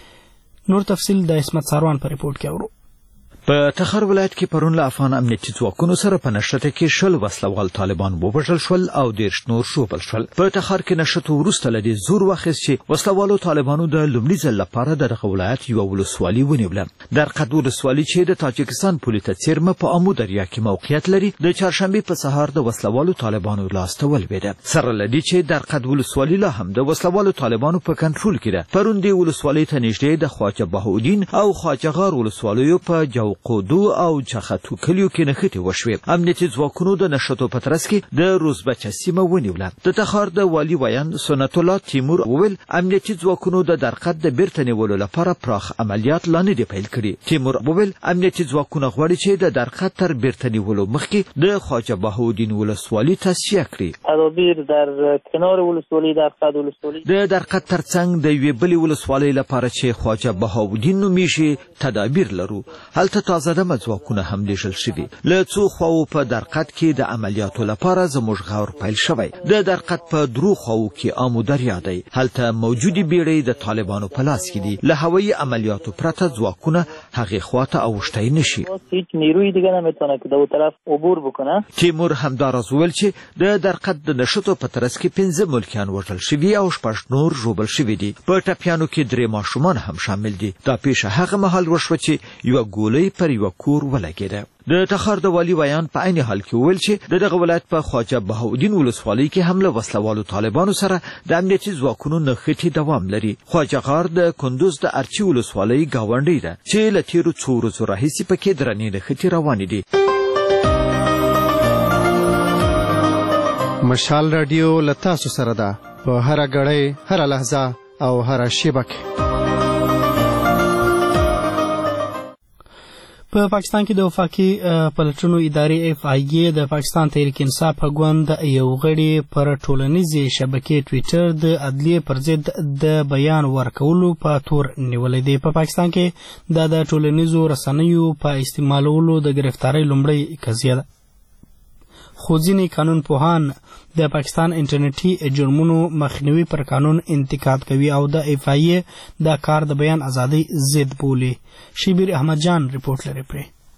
نور تفصیل د اسمت ساروان په ریپورت کې اورو. په تخار ولایت کې پرون له افغان امنیتي ځواکونو سره په نښته کې 10 وسلوال طالبان ووژل شول او 10 نور ژوبل شول. په تخار کې نښته وروسته له دې زور واخیست چې وسلوالو طالبانو د لومړي ځل لپاره دغه ولایت یوه ولسوالي ونیوله. درقد ولسوالي چې د تاجکستان پولې ته څیرمه په امو دریا کې موقعیت لري د چهارشنبې په سهار د وسلوالو طالبانو لاسته ولوېده. سره له دې چې درقد ولسوالي لا هم د وسلوالو طالبانو په کنټرول کې ده. پرون دې ولسوالۍ ته نږدې د خواجه بهاءالدین او خواجهغار ولسوالیو په قودو او چخاتو کلیو کې نښتې وشوې. امنیتي ځواکونو د نښتو په ترڅ کې د روزبچه سیمه ونیوله. د تخار د والي ویاند سنت الله تیمور وویل امنیتي ځواکونو د درقد د بیرته نیولو لپاره پراخ عملیات لا نه دي پیل کړي. تیمور وویل امنیتي ځواکونه غواړي چې د درقد تر بیرته نیولو مخکې د خواجه بهاءالدین ولسوالي تصفیه کړي. تدابیر در کنار ولسوالي درقد ولسوالي د درقد ترڅنګ د یوې بلې ولسوالۍ لپاره چې خواجه بهاءالدین نومیږي تدابیر لرو. هلته تازه ځواکونه هم لیږل شوي. له څو خواو په درقد کې د عملیاتو لپاره زموږ غور پیل شوی. د درقد په درو خواو کې آمو دریا دی. هلته موجودې بیړۍ د طالبانو په لاس کې دي. له هوایي عملیاتو پرته ځواکونه هغې خواته اوښتی نشي. هیچ نیروی دیگه نمیتونه که دو طرف عبور بکنه. تیمور همداراز وویل چې د درقد د نښتو په ترڅ کې 15 ملکیان وژل شوي او 6 نور ژوبل شوي دي. په ټپیانو کې 3 ماشومان هم شامل دي. دا پیښه هغه مهال وشوه چې یوه ګولۍ پر یوه کور ولګېده. د تخار د والي ویان په عین حال کې وویل چې دغه ولایت په خواجه بهاءالدین ولسوالۍ کې هم له وسلوالو طالبانو سره د امنیتي ځواکونو نښتې دوام لري. خواجهغار د کندوز د ارچي ولسوالۍ ګاونډۍ ده چې له تیرو څو ورځو راهیسې پکې درنې نښتې روانې دي. مشال رادیو له تاسو سره ده په هره ګړۍ هره لحظه او هره شیبه کې. په پاکستان کې د وفاقي پلټنو ادارې اف آی ای د پاکستان تحریک انصاف ګوند یو غړي پر ټولنیزې شبکې ټویټر د عدلیې پر ضد د بیان ورکولو په تور نیولی دی. په پاکستان کې دا د ټولنیزو رسنیو په استعمالولو د گرفتارۍ لومړی قضیه ده. خو ځینې قانون پوهان د پاکستان انټرنیټي جرمونو مخنیوي پر قانون انتقاد کوي او د اف آی ای دا کار د بیان ازادۍ ضد بولي. شبیر احمد جان ریپورت لري پرې.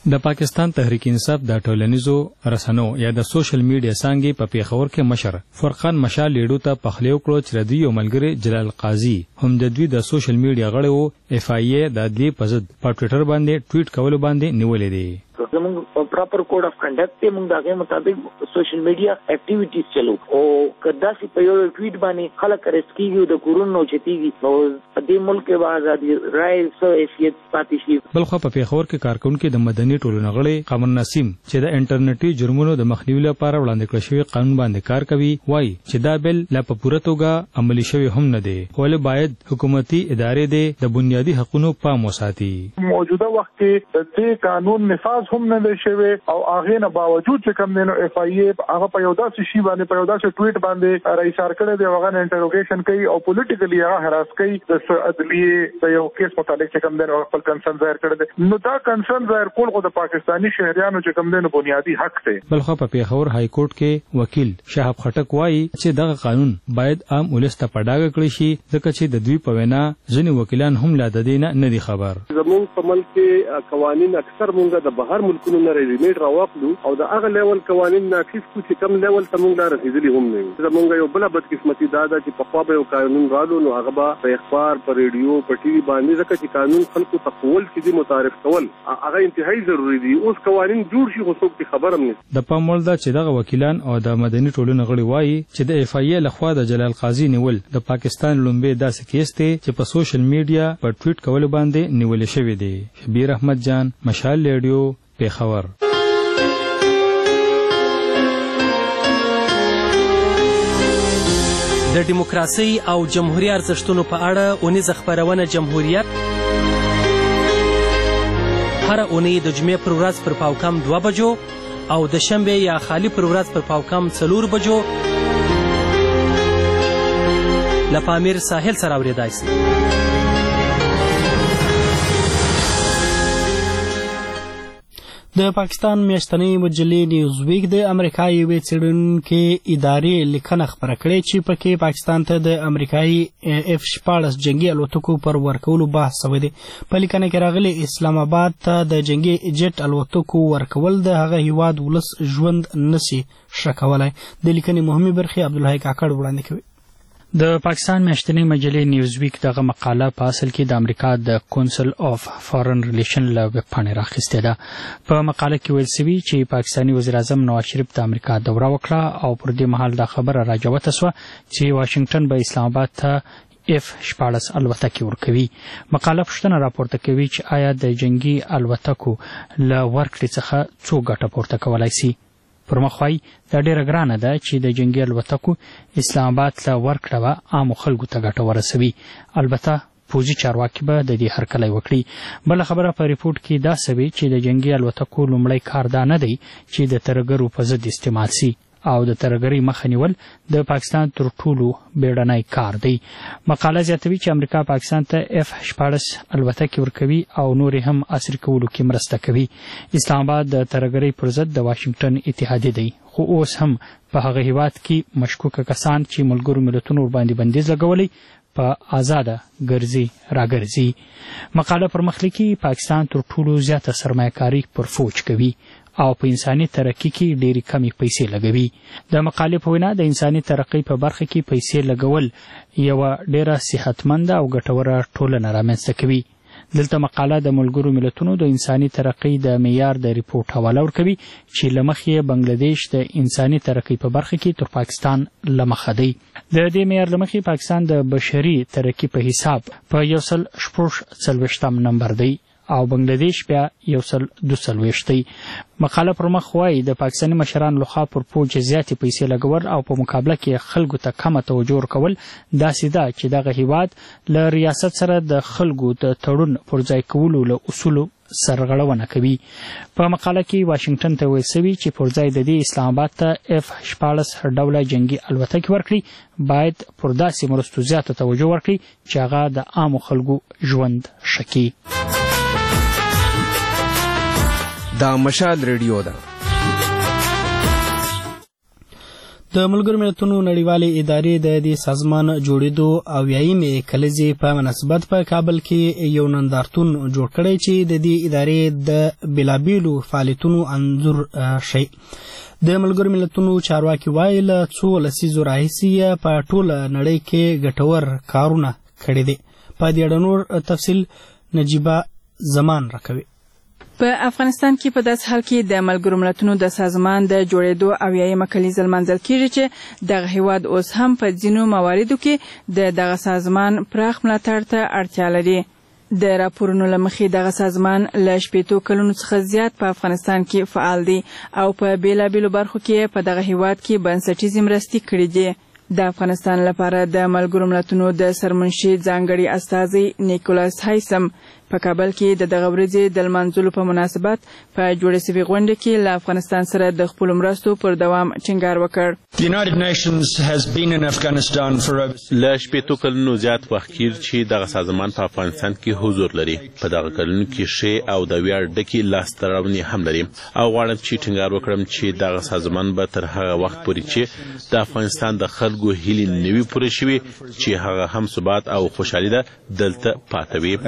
د پاکستان تحریک انصاف د ټولنیزو رسنو یا د سوشل میډیا څانګې په پیښور کې مشر فرقان مشال لیډو ته پخلیو کړو چې ردی یو ملګری جلال قاضي هم د دوی د سوشل میډیا غړي وو اف آی ای د دې په ضد په ټوئیټر باندې ټویټ کول باندې نیولې دي. زموږ پراپر کوډ اف کنډکټ ته موږ دغه مطابق سوشل میډیا اکټیویټیز چلو او کدا سي په یو ټویټ باندې خلک رسکیږي د کورونو چتیږي نو په دې ملک کې آزادي رائے سو حیثیت پاتې شي. بلخو په پیښور کې کارکونکو د مدني ټولنو غړي قمر نسیم چې د انټرنیټي جرمونو د مخنیوي لپاره وړاندې کړل شوی قانون باندې کار کوي وایي چې دا بل لا په پوره توګه عملي شوی هم نه دی ولې باید حکومتي ادارې د بنیادي حقوقو پام وساتي. موجوده وخت کې د دې قانون نفاذ هم نه دی شوی او هغه نه باوجود چې کوم دینو اف آی ای هغه په یو داسې شی باندې په یو داسې ټویټ باندې رئیسار کړی دی هغه انټروګیشن کوي او پولیټیکلی هغه هراس کوي د عدلیه د یو کیس متعلق چې کوم دینو خپل کنسرن ظاهر کړی دی نو دا کنسرن ظاهر کول خو د پاکستانی شهریانو چې کوم دینو بنیادی حق دی. بلخو په پیښور های کورټ کې وکیل شهاب خټک وایي چې دغه قانون باید عام ولس ته پډاګه کړی شي ځکه چې د دوی په وینا ځینې وکیلان هم لا د دې نه دي خبر. زموږ په ملک کې قوانین اکثر مونږ د بهر ملکونو نه ریډیمیډ راوخلو او د هغه لیول قوانین ناقص کو چې کم لیول ته مونږ لا رسیدلی هم نه. زموږ یو بل بدقسمتي دا ده چې په خوا به یو قانون رالو نو هغه به په اخبار په ریډیو په ټي وي باندې ځکه چې قانون خلکو ته قول کې دي متعارف کول هغه انتهایی ضروری دي. اوس قوانین جوړ شي خو څوک خبر هم نه. د پامول دا چې دغه وکیلان او د مدني ټولنو غړي وایي چې د اف آی ای لخوا د جلال قاضي نیول د پاکستان لومبي داسې کیس دی چې په سوشل میډیا په ټویټ کول باندې نیول شوی دی. شبیر احمد جان مشال ریډیو پیښور. د دیموکراسي او جمهوریت ارزښتونو په اړه اونیزه خپرونه جمهوریت هر اونۍ د جمعې پر ورځ پر پاوکم 2 بجو او د شنبې یا خالی پر ورځ پر پاوکم 4 بجو له پامیر ساحل سره اورېدای شي. د پاکستان میاشتنۍ مجلې نیوز ویک د امریکا یوې څېړونکې ادارې لیکنه خپره کړې چې پکې پاکستان ته د امریکایي F-14 جنګي الوتکو پر ورکولو بحث شوی دی. په لیکنه کې راغلی اسلام آباد ته د جنګي جټ الوتکو ورکول د هغه هیواد ولس ژوند نشي ښه کولی. د لیکنې مهمې برخې عبدالحی کاکړ وړاندې کوي. د پاکستان میاشتنۍ مجلې نیوز ویک دغه مقاله په اصل کې د امریکا د کونسل اف فارن ریلیشن له ویب پاڼې راخیستې ده. په مقاله کې ویل شوي چې پاکستاني وزیر اعظم نواز شریف د امریکا دوره وکړه او پر دې مهال دا خبره راجوته شوه چې واشنگټن به اسلام آباد ته F-14 الوتکې ورکوي. مقاله پوښتنه راپورته کوي چې آیا د جنګي الوتکو له ورکړې څخه څو ګټه پورته کولی شي. پر مخ وایي دا ډېره ګرانه ده چې د جنګي الوتکو اسلام آباد له ورکړه به عامو خلکو ته ګټه ورسوي. البته پوځي چارواکي به د دې هرکلی وکړي. بله خبره په ریپورټ کې دا سوي چې د جنګي الوتکو لومړی کار دا نه دی چې د ترهګرو په ضد استعمال سي او د ترهګرۍ مخه نیول د پاکستان تر ټولو بیړنی کار دی. مقاله زیاتوي چې امریکا پاکستان ته F-14 الوتکې ورکوي او نورې هم عصري کولو کې مرسته کوي. اسلام آباد د ترهګرۍ پر ضد د واشنگټن اتحادیه دی خو اوس هم په هغه هیواد کې مشکوکه کسان چې ملګرو ملتونو ورباندې بندیز لګولی په آزاده ګرځي راګرځي. مقاله پر مخ لیکي پاکستان تر ټولو زیاته سرمایه‌کاري پر فوج کوي او په انساني ترقۍ کې ډېرې کمې پیسې لګوي. د مقالې په وینا د انساني ترقۍ په برخه کې پیسې لګول یوه ډېره صحتمنده او ګټوره ټولنه رامنځته کوي. دلته مقاله د ملګرو ملتونو د انساني ترقۍ د معیار د ریپورټ حواله ورکوي چې له مخې بنګلادیش د انساني ترقۍ په برخه کې تر پاکستان له مخه دی. د دې معیار له مخې پاکستان د بشري ترقۍ په حساب په 146 نمبر دی او بنگلادیش بیا 142 دی. مقاله پر مخ وایي د پاکستاني مشرانو لخوا پر فوج زیاتې پیسې لګول او په مقابله کې خلکو ته کمه توجه ورکول داسې ده چې دغه هیواد له ریاست سره د خلکو د تړون پر ځای کولو له اصولو سرغړونه کوي. په مقاله کې واشنگټن ته ویل شوي چې پر ځای د دې اسلام آباد ته F-14 ډوله جنګي الوتکې ورکړي باید پر داسې مرستو زیاته توجه ورکړي چې هغه د عامو خلکو ژوند ښه کړي. دا مشال ریډیو ده. د ملګرو ملتونو نړیوالې ادارې د دې سازمان جوړېدو 80مې کلزې په مناسبت په کابل کې یو نندارتون جوړ کړی چې د دې ادارې د بېلابېلو فعالیتونو انځور شي. د ملګرو ملتونو چارواکي وایي له څو لسیزو راهیسې په ټوله نړۍ کې ګټور کارونه کړي دي. په دې اړه نور تفصیل نجیبه زمان راکوي. په افغانستان کې په داس حال کې د ملګرو ملتونو د سازمان د جوړېدو 80مه کلیزه لمانځل کیږي چې دغه هیواد اوس هم په ځینو مواردو کې د دغه سازمان پراخ ملاتړ ته اړتیا لري. د راپورونو له مخې دغه سازمان له 80 کلونو څخه زیات په افغانستان کې فعال دی او په بیلابیلو برخو کې په دغه هیواد کې بنسټیزې مرستې کړې دي. د افغانستان لپاره د ملګرو ملتونو د سرمنشي ځانګړي استازی نیکولاس هایسم په کابل کې د دغه ورځې د لمانځلو په مناسبت په جوړې شوې غونډه کې له افغانستان سره د خپلو مرستو پر دوام ټینګار وکړ. له 80 کلونو زیات وخت چې دغه سازمان په افغانستان کې حضور لري. په دغه کلونو کې ښې او د ویاړ ډکې لاسته راوړنې هم لري او غواړم چې ټینګار وکړم چې دغه سازمان به تر هغه وخت پورې چې د افغانستان د خلکو هیلې نه وي پوره شوي چې هغه هم ثبات او خوشحالي ده دلته پاته وي.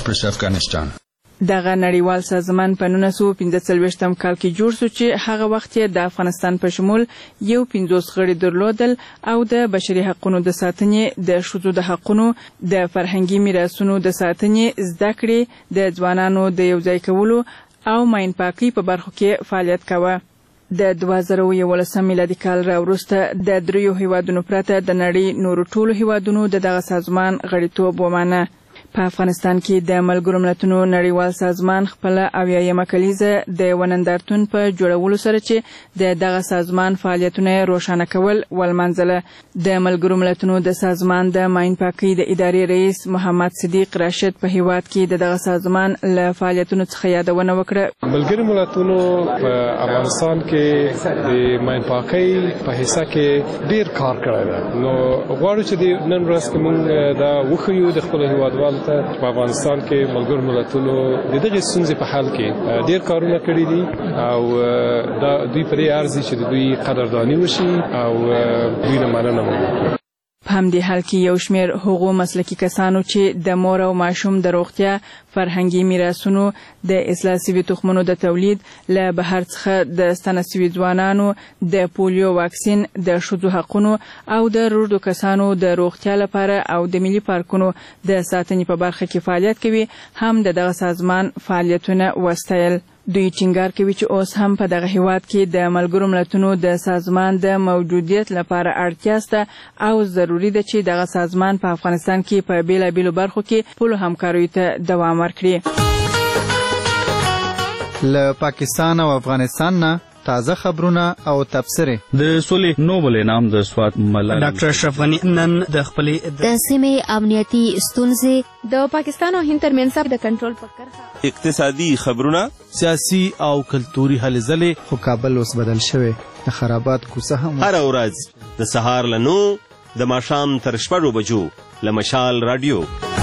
دغه نړیوال سازمان په 1945 کال کې جوړ شو چې هغه وخت یې د افغانستان په شمول یو 50 غړي درلودل او د بشري حقوقو د ساتنې، د ښځو د حقوقو، د فرهنګي میراثونو د ساتنې، زده کړې، د ځوانانو د یوځای کولو او ماین پاکۍ په برخو کې فعالیت کاوه. د 2011 میلادي کال راوروسته د 3 هیوادونو پرته د نړۍ نورو ټولو هیوادونو دغه سازمان غړیتوب ومانه. په افغانستان کې د ملګرو ملتونو نړیوال سازمان خپل 80مه کلیزه د ونندارتون په جوړولو سره چې د دغه سازمان فعالیتونه روښانه کول ولمنځله. د ملګرو ملتونو د سازمان د ماین پاکۍ د ادارې رئیس محمد صدیق راشد په هیواد کې دغه سازمان له فعالیتونو څخه یادونه وکړه. ملګرو ملتونو په افغانستان کې د ماین پاکۍ په حصہ کې ډیر کار کړی دی. نو غواړو چې نن ورځ کې موږ دا وښیو د خپل هیوادوالو په افغانستان کې ملګرو ملتونو د دغه ستونزې په حل کې ډیر کارونه کړي دي او دا دوی پرې ارزي چې د دوی قدردانی وشي او دوی نه مننه وکړي. په همدې حال کې یو شمېر هغو مسلکي کسانو چې د مور او ماشوم د روغتیا، فرهنګي میراثونو، د اصلاح شوي تخمونو د تولید، له بهر څخه د ستنه شوي ځوانانو، د پولیو واکسین، د ښځو حقونو او د روږدو کسانو د روغتیا لپاره او د ملي پارکونو د ساتنې په برخه کې فعالیت کوي هم د دغه سازمان فعالیتونه وستایل. دوی ټینګار کوي چې اوس هم په دغه هیواد کې د ملګرو ملتونو د سازمان د موجودیت لپاره اړتیا شته او ضروري ده چې دغه سازمان په افغانستان کې په بیلابیلو برخو کې پوله همکاریو ته دوام ورکړي. له پاکستان او افغانستان نه تازه خبرونه او تبصرې. د سولې نوبل انعام د سوات ملالۍ ډاکټر اشرف غني نن د خپلې د سیمې امنیتي ستونزې، د پاکستان او هند ترمنځ د کنټرول په کرښه، اقتصادي خبرونه، سیاسي او کلتوري هلې ځلې. خو کابل اوس بدل شوی، د خرابات کوڅه هم هر ورځ د سهار له 9 د ماښام تر 6 بجو له مشال رادیو.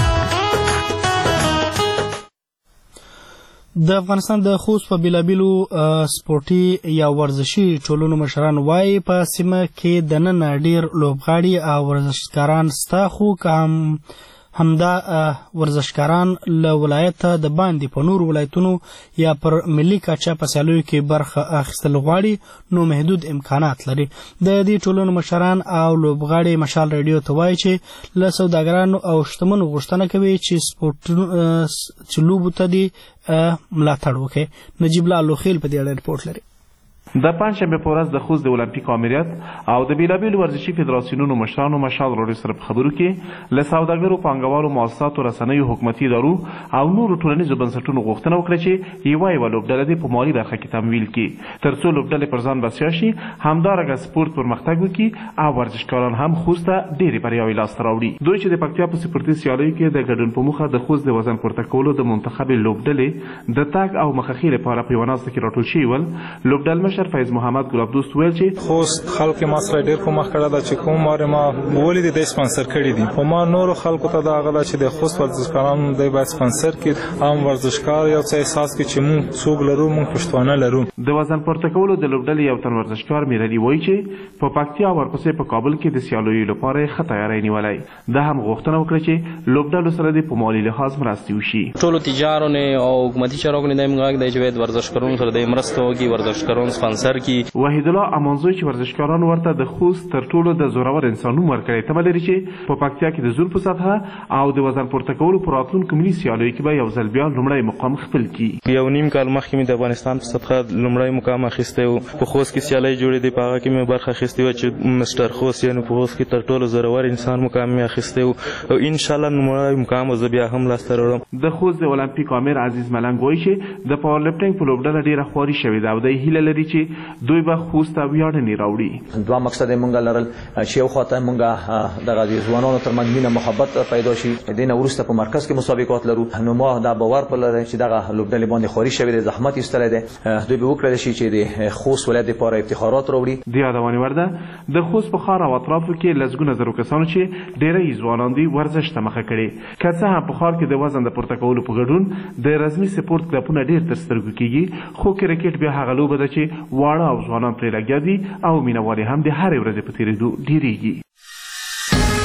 د افغانستان د خوست په بیلابیلو سپورټي یا ورزشي ټولنو مشران وایي په سیمه کې دننه ډیر لوبغاړي او ورزشکاران ستا خو همدا ورزشکاران له ولایته د باندې په نور ولایتونو یا پر ملي کچه په سیالیو کې برخه اخیستل غواړي نو محدود امکانات لري. د دې ټولنو مشران او لوبغاړي مشال رادیو ته وایي چې له سوداګرانو او شتمنو غوښتنه کوي چې سپورټ لوبو ته دي ملاتړ وکړي. نجیب الله لوخیل په دې اړه رپورټ لري. د پنځشنبه په ورځ د خوست د اولمپیک امریت او د بیلابیلو ورزشي فدراسیونونو مشرانو مشال راډیو سره په خبرو کې له سوداګرو، پانګوالو، مؤسساتو، رسنیو، حکومتي ادارو او نورو ټولنیزو بنسټونو غوښتنه وکړه چې یوه لوبډله دې په مالي برخه کې تمویل کړي تر څو لوبډلې پر ځان بسیا شي، همدارنګه سپورت پرمختګ وکړي او ورزشکاران هم خوست ته ډېرې بریاوې لاسته راوړي. دوی چې د پکتیا په سپورتي سیالیو کې د ګډون په موخه د خوست د وزن پورته کولو د منتخب لوبډلې د تګ او مخخي لپاره په یوه ناسته کې راټول شوي ول، لوبډل مشر ډاکټر فیض محمد ګلابدوست ویل چې خوست خلک ما سره ډیر کومک کړی دا چې کوم واره ما ولې د سپانسر کړی دي او ما نور خلکو ته دا غلا چې د خوست ورزشکارانو د باید سپانسر کړي عام ورزشکار یو څه احساس کې چې مونږ څوک لرو مونږ پښتانه لرو. د وزن پورته کولو د لوبډلې یو تن ورزشکار میرالي وایي چې په پکتیا ورپسې په کابل کې د سیالیو لپاره ښه تیاری نیولی. دا هم غوښتنه وکړه چې لوبډلو سره د په مالي لحاظ مرستې وشي. ټولو تجارونه او حکومتي چارواکو نه موږ د چې ورزشکارانو سره د مرستو وکړي ورزشکارانو سپانسر کړي. وحید الله امانزوی چې ورزشکارانو ورته د خوست تر ټولو د زورور انسان نوم ورکړی تمه لري چې په پکتیا کې د زور په سطحه او د وزن پورته کولو په راتلونکو ملي سیالیو کې به یو ځل بیا لومړی مقام خپل کړي. یو نیم کال مخکې مې د افغانستان په سطحه لومړی مقام اخیستی و. په خوست کې سیالۍ جوړې دي په هغه کې مې برخه اخیستې وه چې مستر خوست یعنې په خوست کې تر ټولو زورور انسان مقام مې اخیستی و او انشاءالله لومړی مقام زه بیا هم لاسته راوړم. د خوست د اولمپیک امیر عزیز ملنګ وایي چې د پاور لفټینګ په لوبډله ډېره خواري شوې ده او دی هیله لري چې دوی به خوست ته ویاړنې راوړي. دوه مقصد یې مونږ لرل چې یو خوا ته مونږ دغه د ځوانانو ترمنځ مینه محبت پیدا شي. دې نه وروسته په مرکز کې مسابقات لرو نو ما دا باور پر لري چې دغه لوبډلې باندې خواري شوې ده زحمت ایستلی دی دوی به وکړلی شي چې د خوست ولایت لپاره افتخارات راوړي. د یادونې وړ ده د خوست په ښار او اطرافو کې لسګونه زرو کسانو چې ډېری ځوانان دي ورزش ته مخه کړې. که څه هم په ښار کې د وزن د پورته کولو په ګډون د رسمي سپورت کلبونه ډېر تر سترګو کېږي خو کرکټ بیا هغه لوبه ده چې واړه او ځوانان پرې لګیا دي او مینوال هم د هرې ورځې په تېرېدو ډېرېږي.